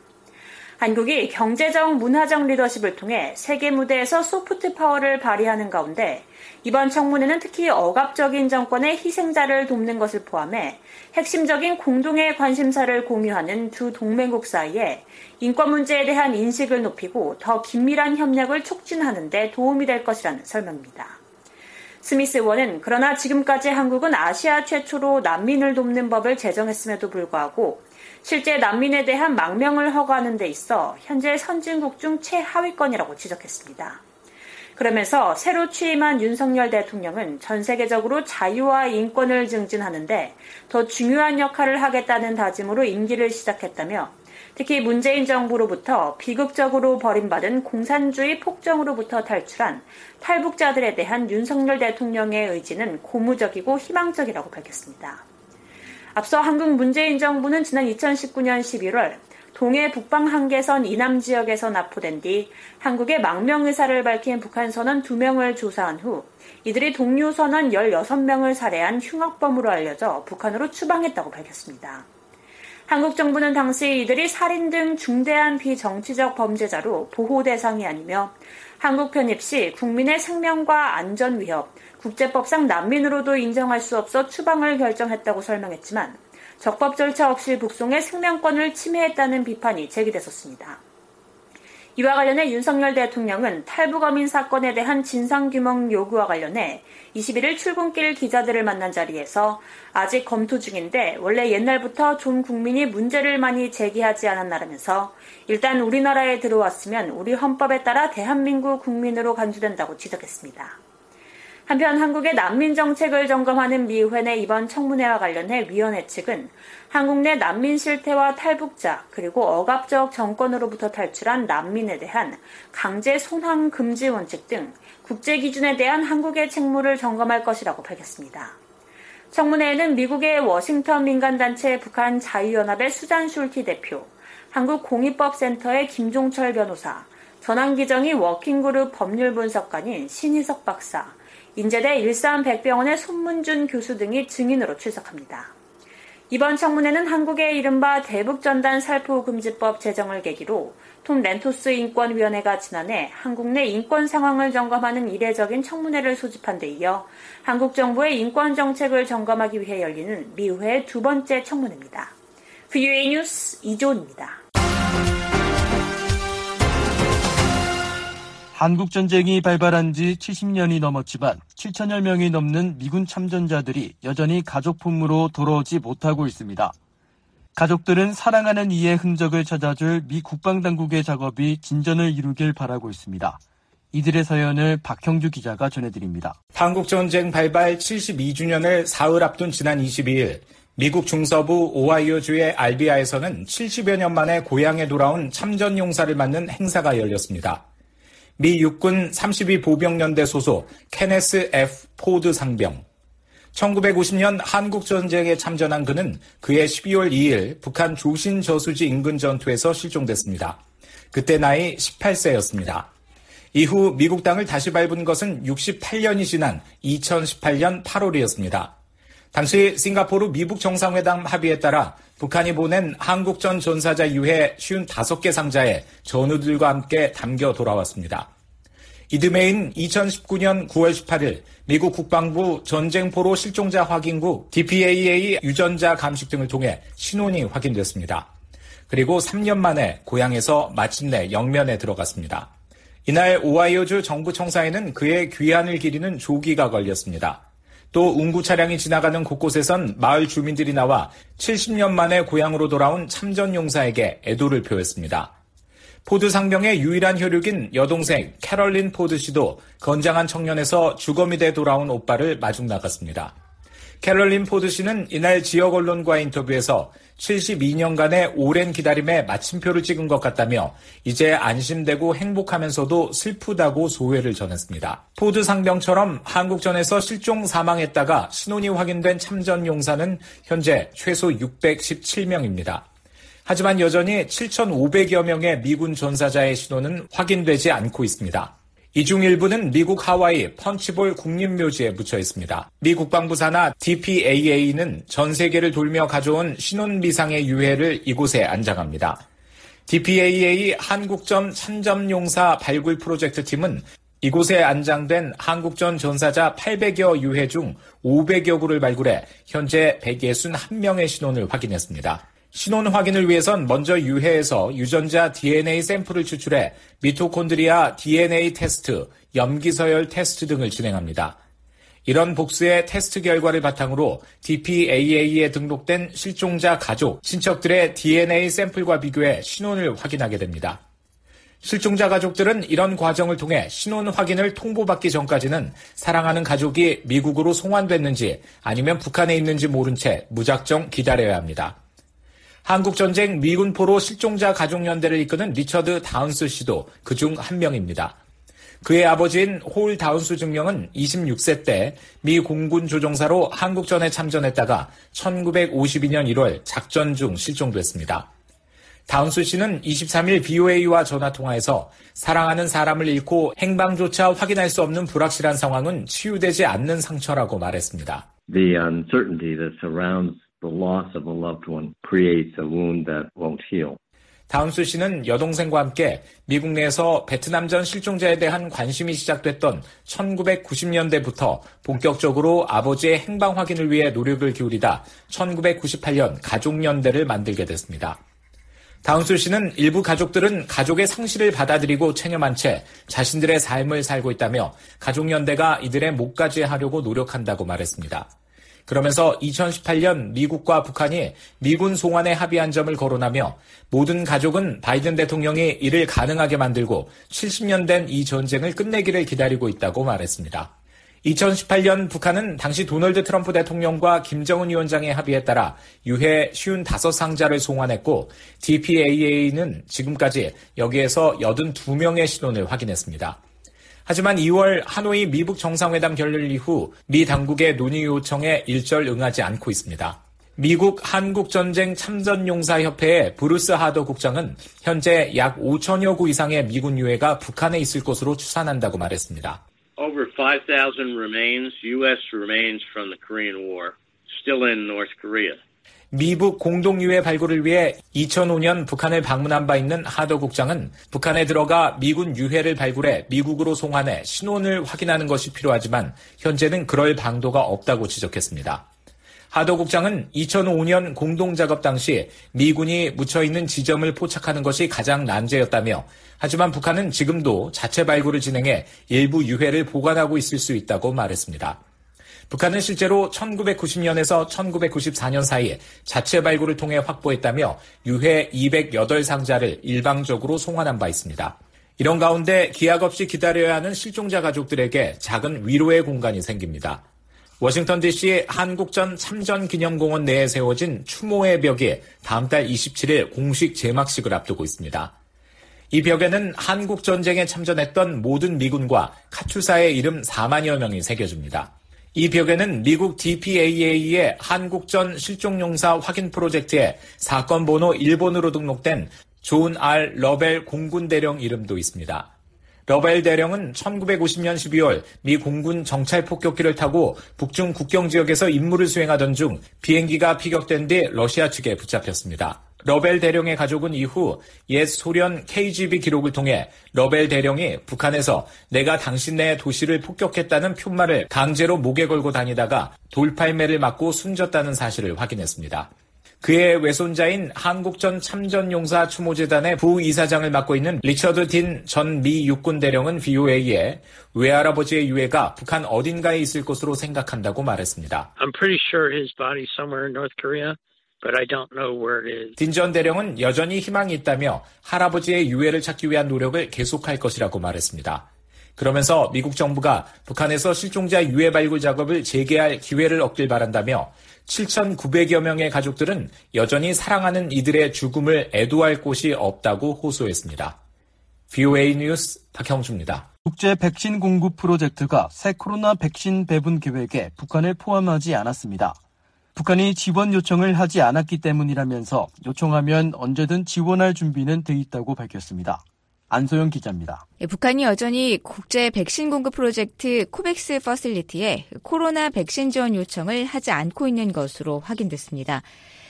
한국이 경제적, 문화적 리더십을 통해 세계 무대에서 소프트 파워를 발휘하는 가운데 이번 청문회는 특히 억압적인 정권의 희생자를 돕는 것을 포함해 핵심적인 공동의 관심사를 공유하는 두 동맹국 사이에 인권 문제에 대한 인식을 높이고 더 긴밀한 협력을 촉진하는 데 도움이 될 것이라는 설명입니다. 스미스 의원은 그러나 지금까지 한국은 아시아 최초로 난민을 돕는 법을 제정했음에도 불구하고 실제 난민에 대한 망명을 허가하는 데 있어 현재 선진국 중 최하위권이라고 지적했습니다. 그러면서 새로 취임한 윤석열 대통령은 전 세계적으로 자유와 인권을 증진하는데 더 중요한 역할을 하겠다는 다짐으로 임기를 시작했다며 특히 문재인 정부로부터 비극적으로 버림받은 공산주의 폭정으로부터 탈출한 탈북자들에 대한 윤석열 대통령의 의지는 고무적이고 희망적이라고 밝혔습니다. 앞서 한국 문재인 정부는 지난 2019년 11월 동해 북방 한계선 이남 지역에서 납포된 뒤 한국의 망명 의사를 밝힌 북한 선원 2명을 조사한 후 이들이 동료 선원 16명을 살해한 흉악범으로 알려져 북한으로 추방했다고 밝혔습니다. 한국 정부는 당시 이들이 살인 등 중대한 비정치적 범죄자로 보호 대상이 아니며 한국 편입 시 국민의 생명과 안전 위협, 국제법상 난민으로도 인정할 수 없어 추방을 결정했다고 설명했지만 적법 절차 없이 북송의 생명권을 침해했다는 비판이 제기됐었습니다. 이와 관련해 윤석열 대통령은 탈북어민 사건에 대한 진상규명 요구와 관련해 21일 출근길 기자들을 만난 자리에서 아직 검토 중인데 원래 옛날부터 좀 국민이 문제를 많이 제기하지 않았나라면서 일단 우리나라에 들어왔으면 우리 헌법에 따라 대한민국 국민으로 간주된다고 지적했습니다. 한편 한국의 난민 정책을 점검하는 미 의회 내 이번 청문회와 관련해 위원회 측은 한국 내 난민 실태와 탈북자 그리고 억압적 정권으로부터 탈출한 난민에 대한 강제 손황 금지 원칙 등 국제 기준에 대한 한국의 책무를 점검할 것이라고 밝혔습니다. 청문회에는 미국의 워싱턴 민간단체 북한 자유연합의 수잔 슐티 대표, 한국공익법센터의 김종철 변호사, 전환기정이 워킹그룹 법률분석관인 신희석 박사, 인제대 일산백병원의 손문준 교수 등이 증인으로 출석합니다. 이번 청문회는 한국의 이른바 대북전단 살포금지법 제정을 계기로 톰 렌토스 인권위원회가 지난해 한국 내 인권 상황을 점검하는 이례적인 청문회를 소집한 데 이어 한국 정부의 인권 정책을 점검하기 위해 열리는 미의회의 두 번째 청문회입니다. VOA 뉴스 이조은입니다. 한국전쟁이 발발한 지 70년이 넘었지만 7천여 명이 넘는 미군 참전자들이 여전히 가족 품으로 돌아오지 못하고 있습니다. 가족들은 사랑하는 이의 흔적을 찾아줄 미 국방당국의 작업이 진전을 이루길 바라고 있습니다. 이들의 사연을 박형주 기자가 전해드립니다. 한국전쟁 발발 72주년을 사흘 앞둔 지난 22일 미국 중서부 오하이오주의 알비아에서는 70여 년 만에 고향에 돌아온 참전용사를 맞는 행사가 열렸습니다. 미 육군 32보병연대 소속 케네스 F. 포드 상병. 1950년 한국전쟁에 참전한 그는 그해 12월 2일 북한 조신 저수지 인근 전투에서 실종됐습니다. 그때 나이 18세였습니다. 이후 미국 땅을 다시 밟은 것은 68년이 지난 2018년 8월이었습니다. 당시 싱가포르 미북 정상회담 합의에 따라 북한이 보낸 한국전 전사자 유해 55개 상자에 전우들과 함께 담겨 돌아왔습니다. 이듬해인 2019년 9월 18일 미국 국방부 전쟁포로 실종자 확인국 DPAA 유전자 감식 등을 통해 신원이 확인됐습니다. 그리고 3년 만에 고향에서 마침내 영면에 들어갔습니다. 이날 오하이오주 정부 청사에는 그의 귀환을 기리는 조기가 걸렸습니다. 또 운구 차량이 지나가는 곳곳에선 마을 주민들이 나와 70년 만에 고향으로 돌아온 참전용사에게 애도를 표했습니다. 포드 상병의 유일한 혈육인 여동생 캐럴린 포드 씨도 건장한 청년에서 주검이 돼 돌아온 오빠를 마중 나갔습니다. 캐럴린 포드 씨는 이날 지역 언론과의 인터뷰에서 72년간의 오랜 기다림에 마침표를 찍은 것 같다며 이제 안심되고 행복하면서도 슬프다고 소회를 전했습니다. 포드 상병처럼 한국전에서 실종 사망했다가 신원이 확인된 참전용사는 현재 최소 617명입니다. 하지만 여전히 7,500여 명의 미군 전사자의 신원은 확인되지 않고 있습니다. 이 중 일부는 미국 하와이 펀치볼 국립묘지에 묻혀 있습니다. 미 국방부 산하 DPAA는 전 세계를 돌며 가져온 신원 미상의 유해를 이곳에 안장합니다. DPAA 한국전 참전용사 발굴 프로젝트 팀은 이곳에 안장된 한국전 전사자 800여 유해 중 500여 구를 발굴해 현재 161명의 신원을 확인했습니다. 신원 확인을 위해선 먼저 유해에서 유전자 DNA 샘플을 추출해 미토콘드리아 DNA 테스트, 염기서열 테스트 등을 진행합니다. 이런 복수의 테스트 결과를 바탕으로 DPAA에 등록된 실종자 가족, 친척들의 DNA 샘플과 비교해 신원을 확인하게 됩니다. 실종자 가족들은 이런 과정을 통해 신원 확인을 통보받기 전까지는 사랑하는 가족이 미국으로 송환됐는지 아니면 북한에 있는지 모른 채 무작정 기다려야 합니다. 한국전쟁 미군포로 실종자 가족연대를 이끄는 리처드 다운스 씨도 그중 한 명입니다. 그의 아버지인 홀 다운스 중령은 26세 때 미 공군 조종사로 한국전에 참전했다가 1952년 1월 작전 중 실종됐습니다. 다운스 씨는 23일 BOA와 전화통화에서 사랑하는 사람을 잃고 행방조차 확인할 수 없는 불확실한 상황은 치유되지 않는 상처라고 말했습니다. The uncertainty that surrounds the loss of a loved one creates a wound that won't heal. 다운스 씨는 여동생과 함께 미국 내에서 베트남전 실종자에 대한 관심이 시작됐던 1990년대부터 본격적으로 아버지의 행방 확인을 위해 노력을 기울이다 1998년 가족연대를 만들게 됐습니다. 다운스 씨는 일부 가족들은 가족의 상실을 받아들이고 체념한 채 자신들의 삶을 살고 있다며 가족연대가 이들의 목까지 하려고 노력한다고 말했습니다. 그러면서 2018년 미국과 북한이 미군 송환에 합의한 점을 거론하며 모든 가족은 바이든 대통령이 이를 가능하게 만들고 70년 된 이 전쟁을 끝내기를 기다리고 있다고 말했습니다. 2018년 북한은 당시 도널드 트럼프 대통령과 김정은 위원장의 합의에 따라 유해 55상자를 송환했고 DPAA는 지금까지 여기에서 82명의 신원을 확인했습니다. 하지만 2월 하노이 미북 정상회담 결렬 이후 미 당국의 논의 요청에 일절 응하지 않고 있습니다. 미국 한국전쟁 참전용사협회의 브루스 하더 국장은 현재 약 5천여 구 이상의 미군 유해가 북한에 있을 것으로 추산한다고 말했습니다. Over 5,000 remains, U.S. remains from the Korean War, still in North Korea. 미북 공동유해 발굴을 위해 2005년 북한을 방문한 바 있는 하더 국장은 북한에 들어가 미군 유해를 발굴해 미국으로 송환해 신원을 확인하는 것이 필요하지만 현재는 그럴 방도가 없다고 지적했습니다. 하더 국장은 2005년 공동작업 당시 미군이 묻혀있는 지점을 포착하는 것이 가장 난제였다며 하지만 북한은 지금도 자체 발굴을 진행해 일부 유해를 보관하고 있을 수 있다고 말했습니다. 북한은 실제로 1990년에서 1994년 사이에 자체 발굴을 통해 확보했다며 유해 208상자를 일방적으로 송환한 바 있습니다. 이런 가운데 기약 없이 기다려야 하는 실종자 가족들에게 작은 위로의 공간이 생깁니다. 워싱턴 DC 한국전 참전기념공원 내에 세워진 추모의 벽이 다음 달 27일 공식 제막식을 앞두고 있습니다. 이 벽에는 한국전쟁에 참전했던 모든 미군과 카투사의 이름 4만여 명이 새겨집니다. 이 벽에는 미국 DPAA의 한국전 실종용사 확인 프로젝트에 사건 번호 1번으로 등록된 존 R. 러벨 공군대령 이름도 있습니다. 러벨 대령은 1950년 12월 미 공군 정찰 폭격기를 타고 북중 국경 지역에서 임무를 수행하던 중 비행기가 피격된 뒤 러시아 측에 붙잡혔습니다. 러벨 대령의 가족은 이후 옛 소련 KGB 기록을 통해 러벨 대령이 북한에서 내가 당신네 도시를 폭격했다는 표말을 강제로 목에 걸고 다니다가 돌팔매를 맞고 숨졌다는 사실을 확인했습니다. 그의 외손자인 한국전 참전용사 추모재단의 부이사장을 맡고 있는 리처드 딘 전 미 육군 대령은 VOA에 외할아버지의 유해가 북한 어딘가에 있을 것으로 생각한다고 말했습니다. I'm pretty sure his body's somewhere in North Korea, but I don't know where it is. 딘 전 대령은 여전히 희망이 있다며 할아버지의 유해를 찾기 위한 노력을 계속할 것이라고 말했습니다. 그러면서 미국 정부가 북한에서 실종자 유해 발굴 작업을 재개할 기회를 얻길 바란다며 7,900여 명의 가족들은 여전히 사랑하는 이들의 죽음을 애도할 곳이 없다고 호소했습니다. VOA 뉴스 박형주입니다. 국제 백신 공급 프로젝트가 새 코로나 백신 배분 계획에 북한을 포함하지 않았습니다. 북한이 지원 요청을 하지 않았기 때문이라면서 요청하면 언제든 지원할 준비는 돼 있다고 밝혔습니다. 안소영 기자입니다. 북한이 여전히 국제 백신 공급 프로젝트 코백스 퍼실리티에 코로나 백신 지원 요청을 하지 않고 있는 것으로 확인됐습니다.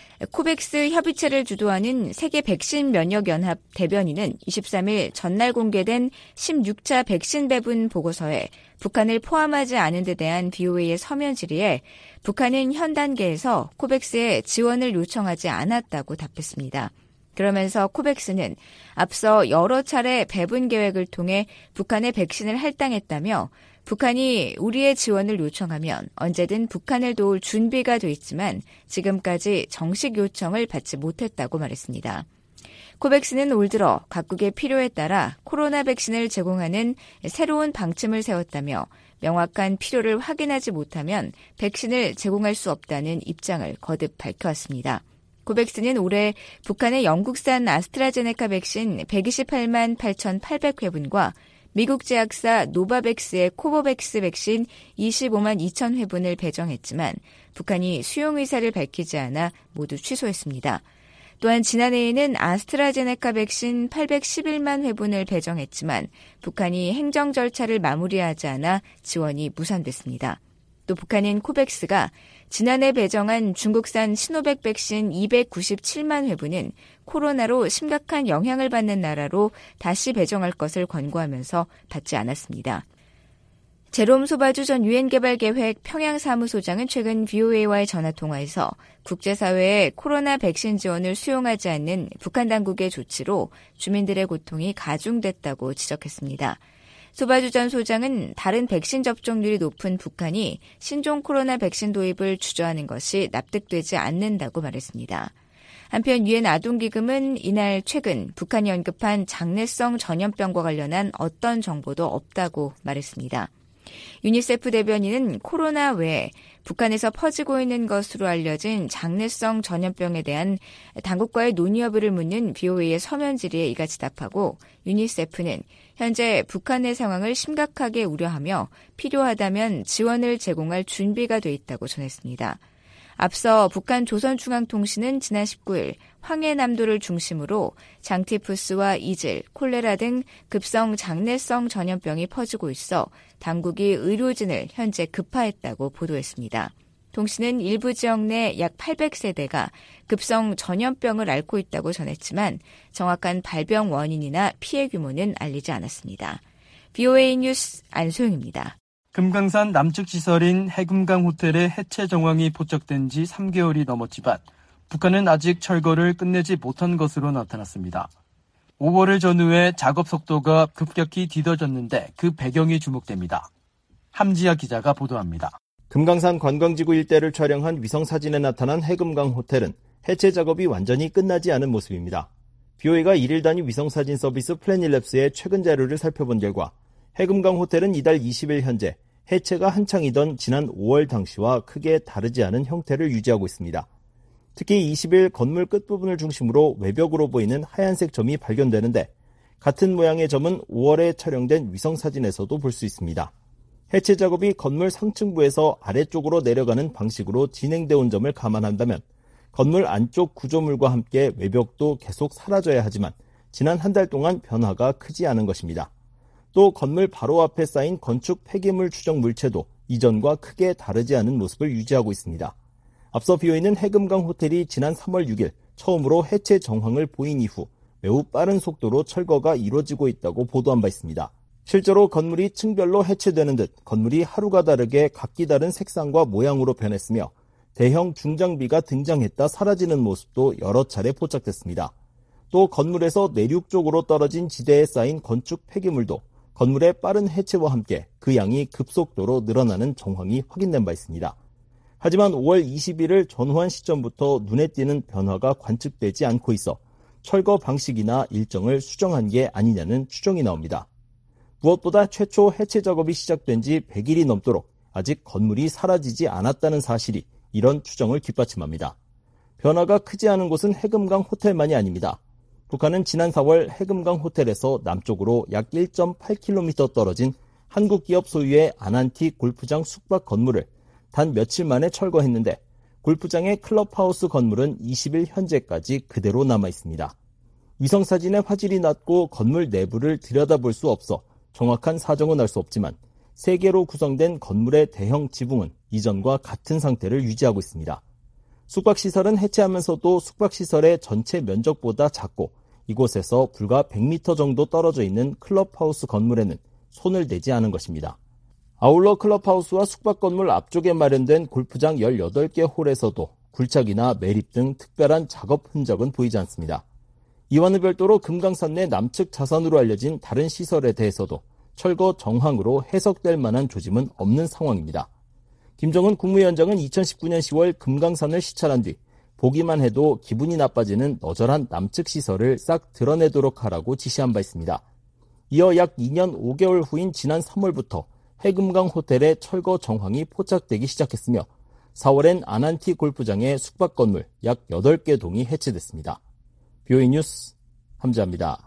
코백스 협의체를 주도하는 세계 백신 면역 연합 대변인은 23일 전날 공개된 16차 백신 배분 보고서에 북한을 포함하지 않은 데 대한 VOA의 서면 질의에 북한은 현 단계에서 코백스에 지원을 요청하지 않았다고 답했습니다. 그러면서 코백스는 앞서 여러 차례 배분 계획을 통해 북한에 백신을 할당했다며 북한이 우리의 지원을 요청하면 언제든 북한을 도울 준비가 돼 있지만 지금까지 정식 요청을 받지 못했다고 말했습니다. 코백스는 올 들어 각국의 필요에 따라 코로나 백신을 제공하는 새로운 방침을 세웠다며 명확한 필요를 확인하지 못하면 백신을 제공할 수 없다는 입장을 거듭 밝혀왔습니다. 코백스는 올해 북한의 영국산 아스트라제네카 백신 128만 8,800회분과 미국 제약사 노바백스의 코보백스 백신 25만 2천 회분을 배정했지만 북한이 수용 의사를 밝히지 않아 모두 취소했습니다. 또한 지난해에는 아스트라제네카 백신 811만 회분을 배정했지만 북한이 행정 절차를 마무리하지 않아 지원이 무산됐습니다. 또 북한은 코백스가 지난해 배정한 중국산 시노백 백신 297만 회분은 코로나로 심각한 영향을 받는 나라로 다시 배정할 것을 권고하면서 받지 않았습니다. 제롬 소바주 전 유엔개발계획 평양사무소장은 최근 VOA와의 전화통화에서 국제사회의 코로나 백신 지원을 수용하지 않는 북한 당국의 조치로 주민들의 고통이 가중됐다고 지적했습니다. 소바주 전 소장은 다른 백신 접종률이 높은 북한이 신종 코로나 백신 도입을 주저하는 것이 납득되지 않는다고 말했습니다. 한편 유엔 아동기금은 이날 최근 북한이 언급한 장내성 전염병과 관련한 어떤 정보도 없다고 말했습니다. 유니세프 대변인은 코로나 외에 북한에서 퍼지고 있는 것으로 알려진 장내성 전염병에 대한 당국과의 논의 여부를 묻는 VOA의 서면 질의에 이같이 답하고 유니세프는 현재 북한의 상황을 심각하게 우려하며 필요하다면 지원을 제공할 준비가 돼 있다고 전했습니다. 앞서 북한 조선중앙통신은 지난 19일 황해남도를 중심으로 장티푸스와 이질, 콜레라 등 급성 장내성 전염병이 퍼지고 있어 당국이 의료진을 현재 급파했다고 보도했습니다. 통신은 일부 지역 내 약 800세대가 급성 전염병을 앓고 있다고 전했지만 정확한 발병 원인이나 피해 규모는 알리지 않았습니다. VOA 뉴스 안소영입니다. 금강산 남측 시설인 해금강 호텔의 해체 정황이 포착된 지 3개월이 넘었지만 북한은 아직 철거를 끝내지 못한 것으로 나타났습니다. 5월을 전후해 작업 속도가 급격히 뒤더졌는데 그 배경이 주목됩니다. 함지아 기자가 보도합니다. 금강산 관광지구 일대를 촬영한 위성사진에 나타난 해금강 호텔은 해체 작업이 완전히 끝나지 않은 모습입니다. BOA가 1일 단위 위성사진 서비스 플래닛랩스의 최근 자료를 살펴본 결과 해금강 호텔은 이달 20일 현재 해체가 한창이던 지난 5월 당시와 크게 다르지 않은 형태를 유지하고 있습니다. 특히 20일 건물 끝부분을 중심으로 외벽으로 보이는 하얀색 점이 발견되는데 같은 모양의 점은 5월에 촬영된 위성사진에서도 볼 수 있습니다. 해체 작업이 건물 상층부에서 아래쪽으로 내려가는 방식으로 진행되어 온 점을 감안한다면 건물 안쪽 구조물과 함께 외벽도 계속 사라져야 하지만 지난 한 달 동안 변화가 크지 않은 것입니다. 또 건물 바로 앞에 쌓인 건축 폐기물 추정 물체도 이전과 크게 다르지 않은 모습을 유지하고 있습니다. 앞서 BOA는 해금강 호텔이 지난 3월 6일 처음으로 해체 정황을 보인 이후 매우 빠른 속도로 철거가 이루어지고 있다고 보도한 바 있습니다. 실제로 건물이 층별로 해체되는 듯 건물이 하루가 다르게 각기 다른 색상과 모양으로 변했으며 대형 중장비가 등장했다 사라지는 모습도 여러 차례 포착됐습니다. 또 건물에서 내륙 쪽으로 떨어진 지대에 쌓인 건축 폐기물도 건물의 빠른 해체와 함께 그 양이 급속도로 늘어나는 정황이 확인된 바 있습니다. 하지만 5월 21일 전후한 시점부터 눈에 띄는 변화가 관측되지 않고 있어 철거 방식이나 일정을 수정한 게 아니냐는 추정이 나옵니다. 무엇보다 최초 해체 작업이 시작된 지 100일이 넘도록 아직 건물이 사라지지 않았다는 사실이 이런 추정을 뒷받침합니다. 변화가 크지 않은 곳은 해금강 호텔만이 아닙니다. 북한은 지난 4월 해금강 호텔에서 남쪽으로 약 1.8km 떨어진 한국 기업 소유의 아난티 골프장 숙박 건물을 단 며칠 만에 철거했는데 골프장의 클럽하우스 건물은 20일 현재까지 그대로 남아 있습니다. 위성사진의 화질이 낮고 건물 내부를 들여다볼 수 없어 정확한 사정은 알 수 없지만 3개로 구성된 건물의 대형 지붕은 이전과 같은 상태를 유지하고 있습니다. 숙박시설은 해체하면서도 숙박시설의 전체 면적보다 작고 이곳에서 불과 100m 정도 떨어져 있는 클럽하우스 건물에는 손을 대지 않은 것입니다. 아울러 클럽하우스와 숙박 건물 앞쪽에 마련된 골프장 18개 홀에서도 굴착이나 매립 등 특별한 작업 흔적은 보이지 않습니다. 이와는 별도로 금강산 내 남측 자산으로 알려진 다른 시설에 대해서도 철거 정황으로 해석될 만한 조짐은 없는 상황입니다. 김정은 국무위원장은 2019년 10월 금강산을 시찰한 뒤 보기만 해도 기분이 나빠지는 너절한 남측 시설을 싹 드러내도록 하라고 지시한 바 있습니다. 이어 약 2년 5개월 후인 지난 3월부터 해금강 호텔의 철거 정황이 포착되기 시작했으며 4월엔 아난티 골프장의 숙박 건물 약 8개 동이 해체됐습니다. BOA 뉴스 함지아입니다.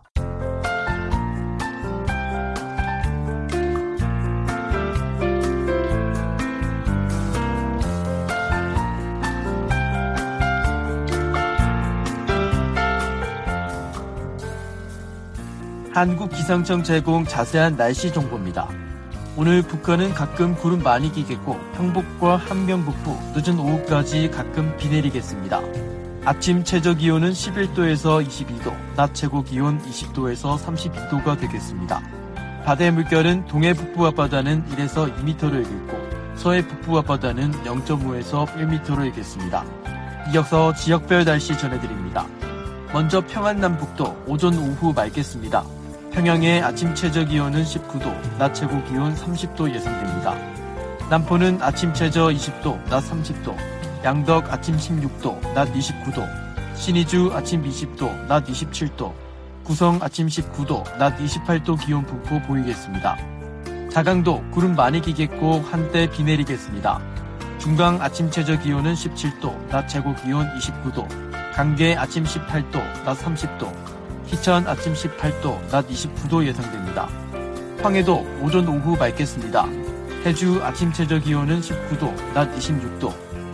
한국기상청 제공 자세한 날씨 정보입니다. 오늘 북한은 가끔 구름 많이 끼겠고 평북과 함경 북부 늦은 오후까지 가끔 비 내리겠습니다. 아침 최저기온은 11도에서 22도, 낮 최고기온 20도에서 32도가 되겠습니다. 바다의 물결은 동해 북부 앞바다는 1에서 2m를 일겠고 서해 북부 앞바다는 0.5에서 1m를 일겠습니다. 이어서 지역별 날씨 전해드립니다. 먼저 평안남북도 오전 오후 맑겠습니다. 평양의 아침 최저기온은 19도, 낮 최고기온 30도 예상됩니다. 남포는 아침 최저 20도, 낮 30도, 양덕 아침 16도, 낮 29도, 신의주 아침 20도, 낮 27도, 구성 아침 19도, 낮 28도 기온 분포 보이겠습니다. 자강도 구름 많이 끼겠고 한때 비 내리겠습니다. 중강 아침 최저기온은 17도, 낮 최고기온 29도, 강계 아침 18도, 낮 30도, 희천 아침 18도, 낮 29도 예상됩니다. 황해도 오전 오후 맑겠습니다. 해주 아침 최저기온은 19도, 낮 26도,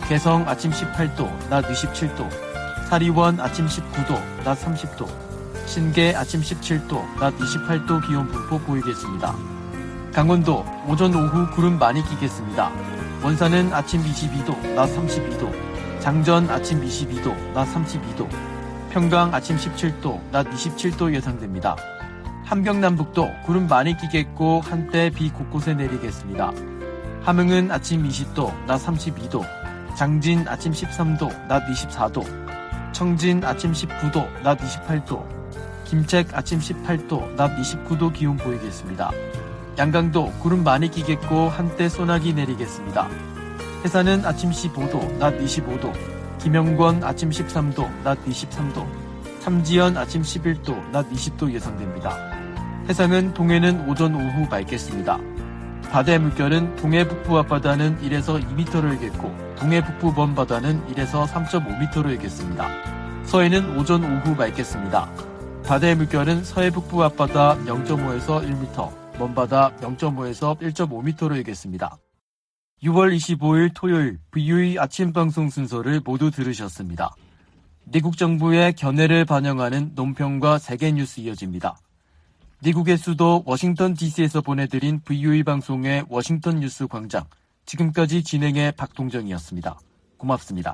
개성 아침 18도, 낮 27도, 사리원 아침 19도, 낮 30도, 신계 아침 17도, 낮 28도 기온 분포 보이겠습니다. 강원도 오전 오후 구름 많이 끼겠습니다. 원산은 아침 22도, 낮 32도, 장전 아침 22도, 낮 32도, 평강 아침 17도, 낮 27도 예상됩니다. 함경남북도 구름 많이 끼겠고 한때 비 곳곳에 내리겠습니다. 함흥은 아침 20도, 낮 32도, 장진 아침 13도, 낮 24도, 청진 아침 19도, 낮 28도, 김책 아침 18도, 낮 29도 기온 보이겠습니다. 양강도 구름 많이 끼겠고 한때 소나기 내리겠습니다. 해산은 아침 15도, 낮 25도, 김영권 아침 13도, 낮 23도, 삼지연 아침 11도, 낮 20도 예상됩니다. 해상은 동해는 오전 오후 맑겠습니다. 바다의 물결은 동해 북부 앞바다는 1에서 2m로 일겠고 동해 북부 먼바다는 1에서 3.5m로 일겠습니다. 서해는 오전 오후 맑겠습니다. 바다의 물결은 서해 북부 앞바다 0.5에서 1m, 먼바다 0.5에서 1.5m로 일겠습니다. 6월 25일 토요일 VOA 아침 방송 순서를 모두 들으셨습니다. 미국 정부의 견해를 반영하는 논평과 세계 뉴스 이어집니다. 미국의 수도 워싱턴 DC에서 보내드린 VOA 방송의 워싱턴 뉴스 광장. 지금까지 진행의 박동정이었습니다. 고맙습니다.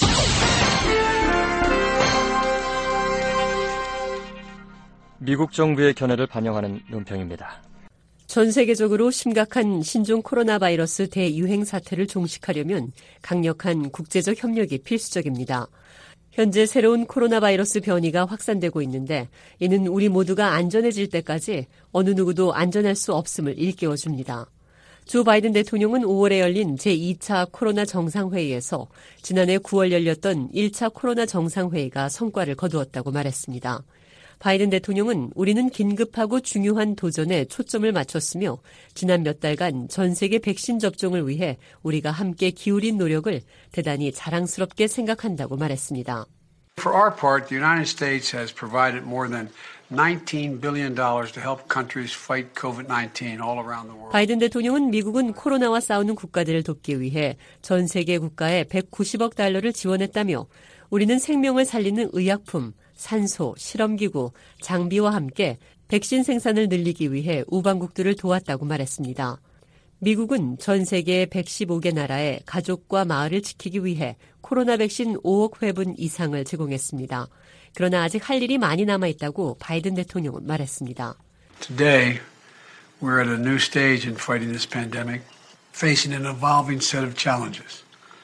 미국 정부의 견해를 반영하는 논평입니다. 전 세계적으로 심각한 신종 코로나 바이러스 대유행 사태를 종식하려면 강력한 국제적 협력이 필수적입니다. 현재 새로운 코로나 바이러스 변이가 확산되고 있는데 이는 우리 모두가 안전해질 때까지 어느 누구도 안전할 수 없음을 일깨워줍니다. 조 바이든 대통령은 5월에 열린 제2차 코로나 정상회의에서 지난해 9월 열렸던 1차 코로나 정상회의가 성과를 거두었다고 말했습니다. 바이든 대통령은 우리는 긴급하고 중요한 도전에 초점을 맞췄으며 지난 몇 달간 전 세계 백신 접종을 위해 우리가 함께 기울인 노력을 대단히 자랑스럽게 생각한다고 말했습니다. For our part, the United States has provided more than $19 billion to help countries fight COVID-19 all around the world. 바이든 대통령은 미국은 코로나와 싸우는 국가들을 돕기 위해 전 세계 국가에 190억 달러를 지원했다며 우리는 생명을 살리는 의약품, 산소, 실험기구, 장비와 함께 백신 생산을 늘리기 위해 우방국들을 도왔다고 말했습니다. 미국은 전 세계 115개 나라에 가족과 마을을 지키기 위해 코로나 백신 5억 회분 이상을 제공했습니다. 그러나 아직 할 일이 많이 남아있다고 바이든 대통령은 말했습니다. Today, we're at a new stage in fighting this pandemic, facing an evolving set of challenges.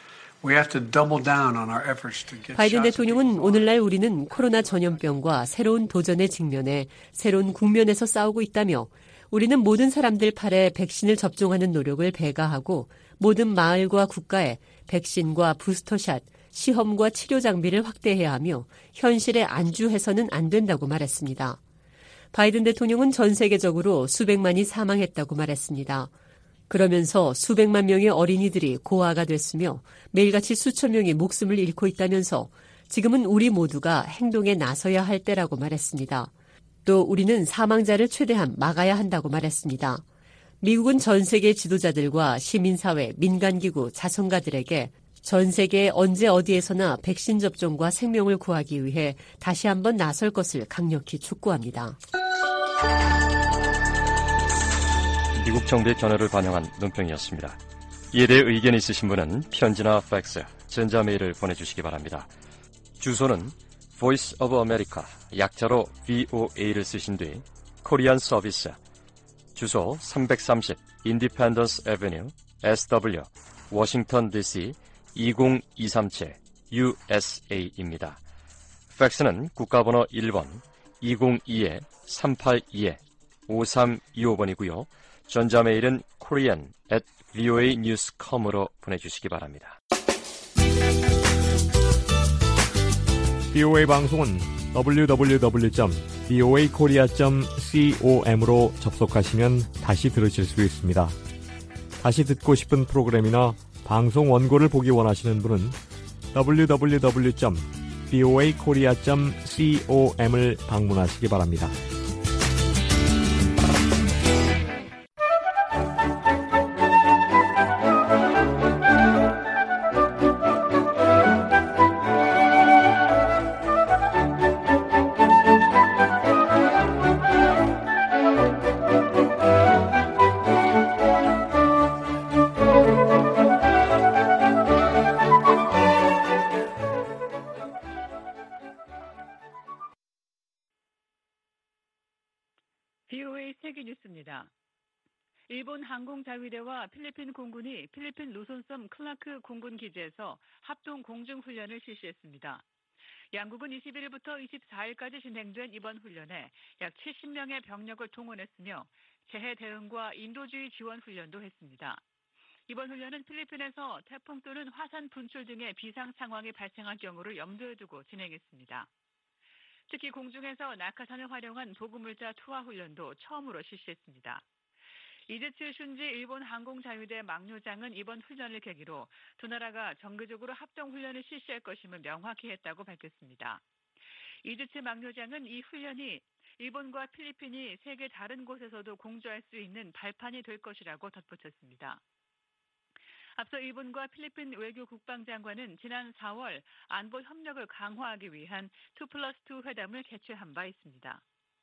바이든 대통령은 오늘날 우리는 코로나 전염병과 새로운 도전에 직면해 새로운 국면에서 싸우고 있다며 우리는 모든 사람들 팔에 백신을 접종하는 노력을 배가하고 모든 마을과 국가에 백신과 부스터샷, 시험과 치료 장비를 확대해야 하며 현실에 안주해서는 안 된다고 말했습니다. 바이든 대통령은 전 세계적으로 수백만이 사망했다고 말했습니다. 그러면서 수백만 명의 어린이들이 고아가 됐으며 매일같이 수천 명이 목숨을 잃고 있다면서 지금은 우리 모두가 행동에 나서야 할 때라고 말했습니다. 또 우리는 사망자를 최대한 막아야 한다고 말했습니다. 미국은 전 세계 지도자들과 시민사회, 민간기구, 자선가들에게 전 세계 언제 어디에서나 백신 접종과 생명을 구하기 위해 다시 한번 나설 것을 강력히 촉구합니다. 미국 정부의 견해를 반영한 논평이었습니다. 이에 대해 의견 있으신 분은 편지나 팩스, 전자메일을 보내주시기 바랍니다. 주소는 Voice of America, 약자로 VOA를 쓰신 뒤 코리안 서비스, 주소 330 Independence Avenue, SW, 워싱턴 DC 20237 USA입니다. 팩스는 국가번호 1번 202-382-5325번이고요. 전자메일은 korean@voanews.com으로 보내주시기 바랍니다. VOA 방송은 www.voakorea.com으로 접속하시면 다시 들으실 수 있습니다. 다시 듣고 싶은 프로그램이나 방송 원고를 보기 원하시는 분은 www.voakorea.com을 방문하시기 바랍니다. BOA 세계뉴스입니다. 일본 항공자위대와 필리핀 공군이 필리핀 루손섬 클라크 공군 기지에서 합동 공중훈련을 실시했습니다. 양국은 21일부터 24일까지 진행된 이번 훈련에 약 70명의 병력을 동원했으며 재해 대응과 인도주의 지원 훈련도 했습니다. 이번 훈련은 필리핀에서 태풍 또는 화산 분출 등의 비상 상황이 발생할 경우를 염두에 두고 진행했습니다. 특히 공중에서 낙하산을 활용한 보급물자 투하 훈련도 처음으로 실시했습니다. 이즈츠 슌지 일본 항공자위대 막료장은 이번 훈련을 계기로 두 나라가 정기적으로 합동훈련을 실시할 것임을 명확히 했다고 밝혔습니다. 이즈츠 막료장은 이 훈련이 일본과 필리핀이 세계 다른 곳에서도 공조할 수 있는 발판이 될 것이라고 덧붙였습니다. 앞서 일본과 필리핀 외교 국방장관은 지난 4월 안보 협력을 강화하기 위한 2+2 회담을 개최한 바 있습니다.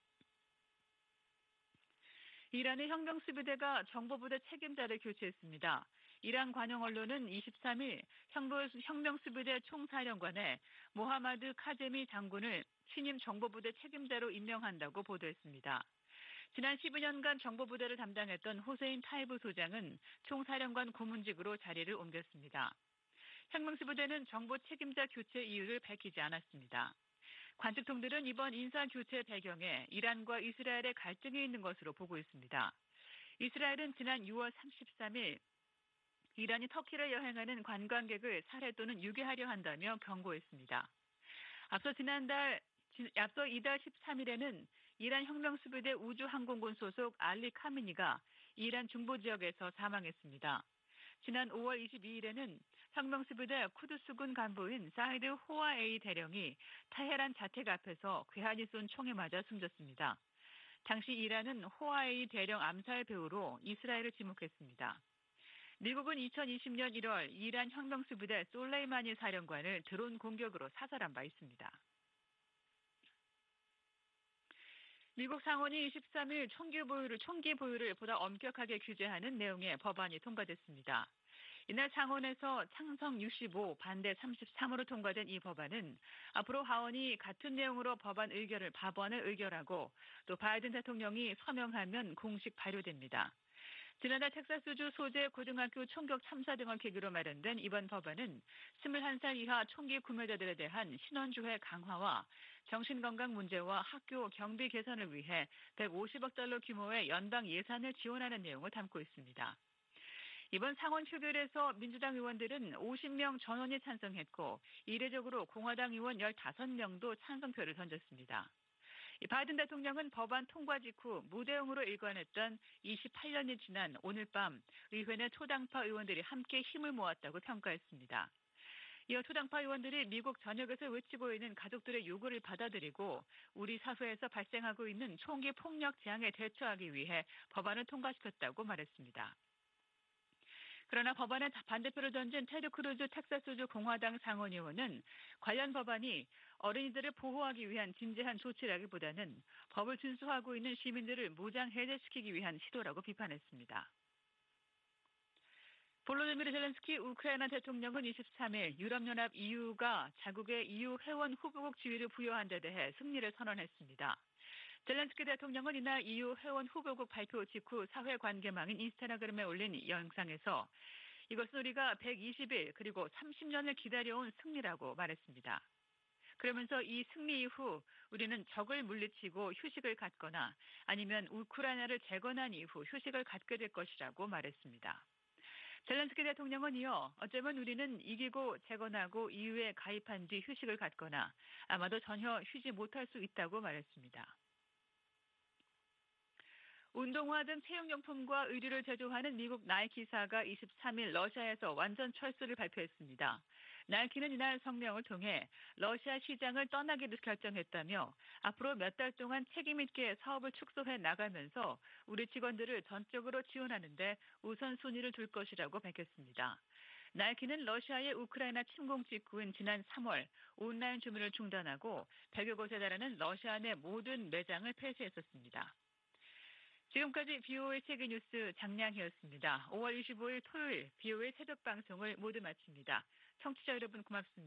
이란의 혁명수비대가 정보부대 책임자를 교체했습니다. 이란 관영 언론은 23일 혁명수비대 총사령관에 모하마드 카제미 장군을 신임 정보부대 책임자로 임명한다고 보도했습니다. 지난 12년간 정보부대를 담당했던 호세인 타이브 소장은 총사령관 고문직으로 자리를 옮겼습니다. 혁명수비대는 정보 책임자 교체 이유를 밝히지 않았습니다. 관측통들은 이번 인사교체 배경에 이란과 이스라엘의 갈등이 있는 것으로 보고 있습니다. 이스라엘은 지난 6월 33일 이란이 터키를 여행하는 관광객을 살해 또는 유괴하려 한다며 경고했습니다. 앞서 이달 13일에는 이란 혁명수비대 우주항공군 소속 알리 카미니가 이란 중부 지역에서 사망했습니다. 지난 5월 22일에는 혁명수비대 쿠두스군 간부인 사이드 호아에이 대령이 테헤란 자택 앞에서 괴한이 쏜 총에 맞아 숨졌습니다. 당시 이란은 호아에이 대령 암살 배후로 이스라엘을 지목했습니다. 미국은 2020년 1월 이란 혁명수비대 솔레이마니 사령관을 드론 공격으로 사살한 바 있습니다. 미국 상원이 23일 총기 보유를 보다 엄격하게 규제하는 내용의 법안이 통과됐습니다. 이날 상원에서 찬성 65, 반대 33으로 통과된 이 법안은 앞으로 하원이 같은 내용으로 법안을 의결하고 또 바이든 대통령이 서명하면 공식 발효됩니다. 지난달 텍사스주 소재 고등학교 총격 참사 등을 계기로 마련된 이번 법안은 21살 이하 총기 구매자들에 대한 신원조회 강화와 정신건강 문제와 학교 경비 개선을 위해 150억 달러 규모의 연방 예산을 지원하는 내용을 담고 있습니다. 이번 상원 표결에서 민주당 의원들은 50명 전원이 찬성했고 이례적으로 공화당 의원 15명도 찬성표를 던졌습니다. 바이든 대통령은 법안 통과 직후 무대응으로 일관했던 28년이 지난 오늘 밤 의회 내 초당파 의원들이 함께 힘을 모았다고 평가했습니다. 이어 초당파 의원들이 미국 전역에서 외치고 있는 가족들의 요구를 받아들이고 우리 사회에서 발생하고 있는 총기 폭력 재앙에 대처하기 위해 법안을 통과시켰다고 말했습니다. 그러나 법안에 반대표를 던진 테드 크루즈 텍사스주 공화당 상원의원은 관련 법안이 어린이들을 보호하기 위한 진지한 조치라기보다는 법을 준수하고 있는 시민들을 무장 해제시키기 위한 시도라고 비판했습니다. 볼로디미르 젤렌스키 우크라이나 대통령은 23일 유럽연합 EU가 자국의 EU 회원 후보국 지위를 부여한 데 대해 승리를 선언했습니다. 젤렌스키 대통령은 이날 EU 회원 후보국 발표 직후 사회관계망인 인스타그램에 올린 영상에서 이것은 우리가 120일 그리고 30년을 기다려온 승리라고 말했습니다. 그러면서 이 승리 이후 우리는 적을 물리치고 휴식을 갖거나 아니면 우크라이나를 재건한 이후 휴식을 갖게 될 것이라고 말했습니다. 젤렌스키 대통령은 이어 어쩌면 우리는 이기고 재건하고 EU에 가입한 뒤 휴식을 갖거나 아마도 전혀 쉬지 못할 수 있다고 말했습니다. 운동화 등 체육용품과 의류를 제조하는 미국 나이키사가 23일 러시아에서 완전 철수를 발표했습니다. 나이키는 이날 성명을 통해 러시아 시장을 떠나기로 결정했다며 앞으로 몇 달 동안 책임 있게 사업을 축소해 나가면서 우리 직원들을 전적으로 지원하는 데 우선순위를 둘 것이라고 밝혔습니다. 나이키는 러시아의 우크라이나 침공 직후인 지난 3월 온라인 주문을 중단하고 100여 곳에 달하는 러시아 내 모든 매장을 폐쇄했었습니다. 지금까지 BOA 세계뉴스 장량희였습니다. 5월 25일 토요일 BOA 새벽 방송을 모두 마칩니다. 청취자 여러분 고맙습니다.